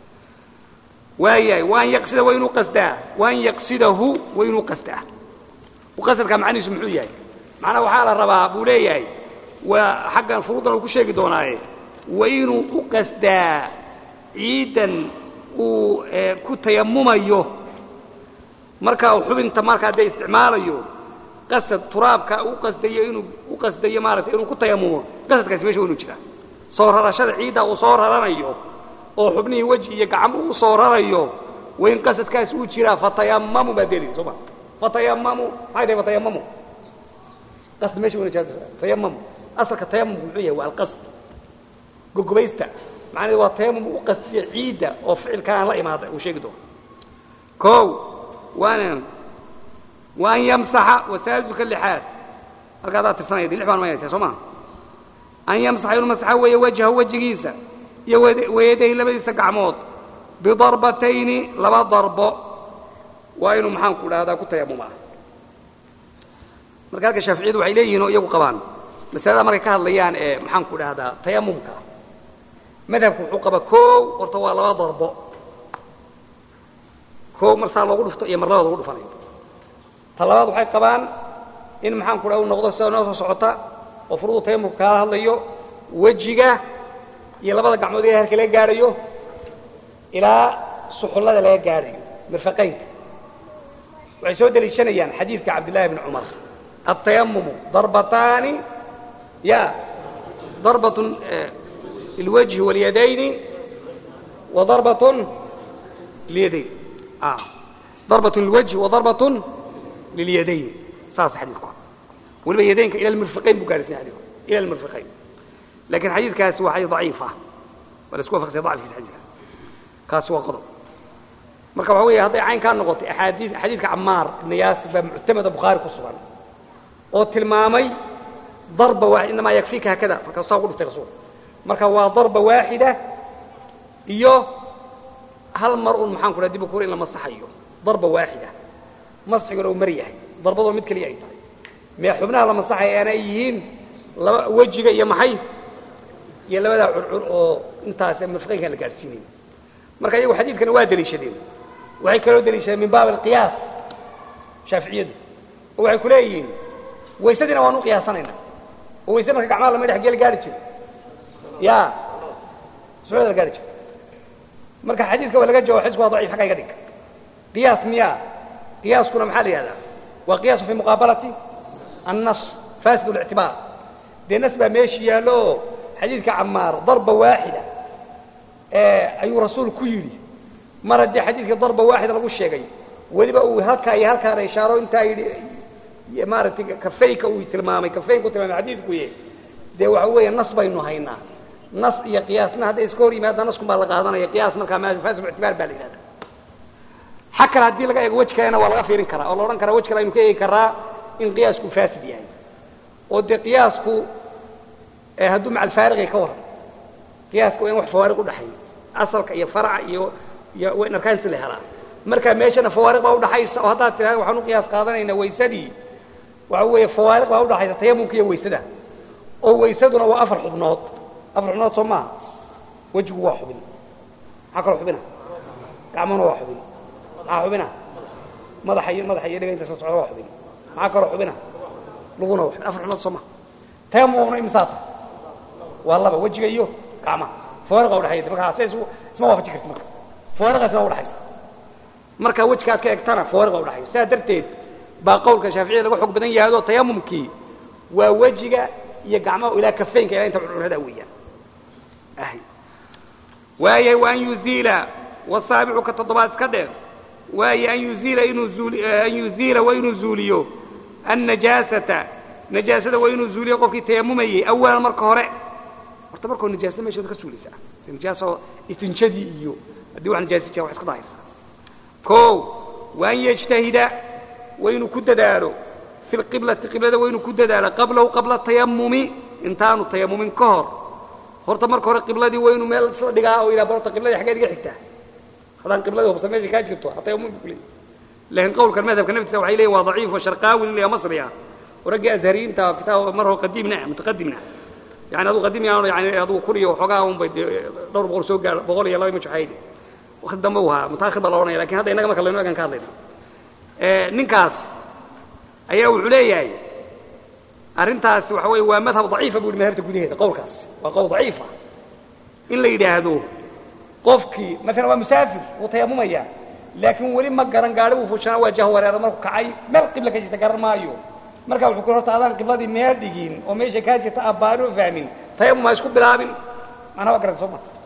waan yaqsida waynu qasdaa waan yaqsidahu waynu qasdaa وقصد كم عني سمحوا ياي معنا وحالة ربا بولي ياي وحقا فروضنا وكل شيء دوناي وينو قصدا عيدا وكتيمم ايوه مركا وحبن تماركا دي استعمال ايوه قصد ترابك وقصد يمارت انو كتيمم قصد كاسميش وينو جدا صور رشاد عيدا وصور رنا ايوه وحبني وجهي يقعم وصور رنا ايوه وين قصد كاس وجرا فتيمم بدلي سبحان فتيمموا هذا فتيمموا قصد ماشي ولا جاز تيمموا اصل التيمم بالعيه والقصد غغبيستا معناه هو تيمم وقصد عيده او فعل كان لا يماده وشيغدو كو وان يمسح وسائل كل حال هذا ترسنه دي لحبان ما ينتهي سوما ان يمسح المسح وجهه وجهيسا ويديه لبديس قعمود بضربتين لبا ضربه وإنه محن كل هذا كنت يا ماما مركز الشافعي waxay leeyihiin oo iyagu qabaan mas'alada markay ka hadlayaan ee maxan ku dhahdaa tayamumka madhabku wuxuu qaba koow horta waa laba darbo koow mar saa loogu dhufto iyo mar labaad loogu dhufanayo talabaad waxay qabaan in maxan ku dhaw noqdo soo socota oo furuudu tayamumka ka hadlayo wajiga iyo labada gacmood ee halka la gaarayo ilaa suxullada la gaarayo mirfaqaynka وعيسو دليشانيان حديث عبد الله بن عمر التيمم ضربتان يا ضربة الوجه واليدين وضربة اليدين ضربة الوجه وضربة لليدين صاص حديثكم واليدين إلى المرفقين بكارسين حديثكم إلى المرفقين لكن حديث كاس هو حديث ضعيفة ولا سكوه فقسي ضعف في حديث كاس هو قضب marka waxa weeye haday cayn ka noqotay xadiidka Ammar ibn Yasir ba mu'tamada Bukhari ku sugan oo tilmaamay darba waahid inma yakfika hakada marka soo qudhtay rasuul marka waa darba waahida iyo hal mar uu maxaan ku raadib ku in la masaxayo darba waahida masxiga oo mariyahay darbado mid kaliya ay tahay ma xubnaha la masaxay aanay yihiin laba wajiga iyo maxay iyo labada curcur oo intaas mafqiinka la gaarsiinay marka iyagu xadiidkan waa daliishadeen waxay kala daliishadeen min baab alqiyaas shaafiiciyadu waxay ku leeyihiin waysadina waanu qiyaasanayna oo waysada marka gacmaha lama dhex gaari jiro ya suuda gaari jiro marka xadiidka waa laga jawaab xadiisku waa daciif xaqa iga dhig qiyaas miya qiyaaskuna maxaa la yiraahdaa waa qiyaas fi muqaabalati an-nas fasid al-i'tibar de nasba meeshi yaalo xadiidka Ammar darba waahida ayuu rasuulku yiri maradi xadiidka darba waahida lagu sheegay waliba uu halka iyo halka ay ishaaro inta yiri maarti kafayka uu tilmaamay kafayku tilmaamay xadiidku yee de waxa weeye nas baynu haynaa nas iyo qiyaasna hada iska hor yimaada nasku baa la qaadanaya qiyaas marka ma fasid i'tibar baa la yiraahdaa حكى هذه لقى وجهك أنا ولا غفير كرا والله ران كرا وجهك لا يمكن كرا إن قياسك فاسد يعني ودي قياسك هدو مع الفارغ يكور قياسك وين واحد فوارق ودحين أصلك يا فرع يا وين أركان سلهرا مركا ماشينا فوارق ودحين وهذا تلاقي وحنو قياس قادنا إنه ويسدي وهو فوارق ودحين تيمم كي ويسده أو ويسدنا وأفر حبنات ثم وجه واحد كله حبنا كعمنا واحد حبنا ماذا حي أنت ستصعد واحد ما كله حبنا لغونا واحد أفرح نص ما تيمم إمساط والله بوجه أيوه كعمة فارغة ولا حيد مركها أساس اسمه وافق فكرة مركها فارغة اسمه ولا حيد مركها وجه كات كأكتنا فارغة ولا حيد سادرتيد بقول كشافعي لو حق بدن يهدو تيمم كي ووجه يقعمه إلى كفين كلا أنت هذا وياه أهي وأن يزيل والصابع كالتضبات كده وهي أن يزيل وينزوليه النجاسة وينزوليه قفك تيممي أول مركه هراء مرتبركه النجاسة ما يشوف كسولي ساعة النجاسة إثنشدي إيو أدوح النجاسة جاء وحسك ضاير كو وأن يجتهد وين كد داره في القبلة وين كد داره قبل التيمم انتان التيمم كهر horta marka hore qibladii waynu meel isla dhigaa oo ila barta qibladii xageed iga xigtaa hadaan qibladii hubsan meesha ka jirto hataa uma kulay laakin qowlka madhabka naftiisa waxay leeyahay waa dhaif oo sharqaawi ilaa masriya ورجع أزهرين تا كتاب مرة قديمنا متقدمنا يعني هذا قديم يعني هذا كوريا وحقاهم بدي دور بقول سوق بقول يلا يمشي حيدي وخدموها متأخر بالله لكن هذا إنك ما كلمنا كان كاذب ننكاس أيه وعليا أرنتاس وحوي ومذهب ضعيف أقول مهرت جوديه قول كاس وقول ضعيفة إلا يدهدوه قفكي مثلا ومسافر وطيامو مياه لكن ولما قرن قالوا وفشنا وجهه ورا مركو كعي مل قبل كجي تقرر مايو marka wuxuu ku horta adan qibladii meel dhigin oo meesha ka jirta abaaro fahmin tayamum ma isku bilaabin ana waa garan soo ma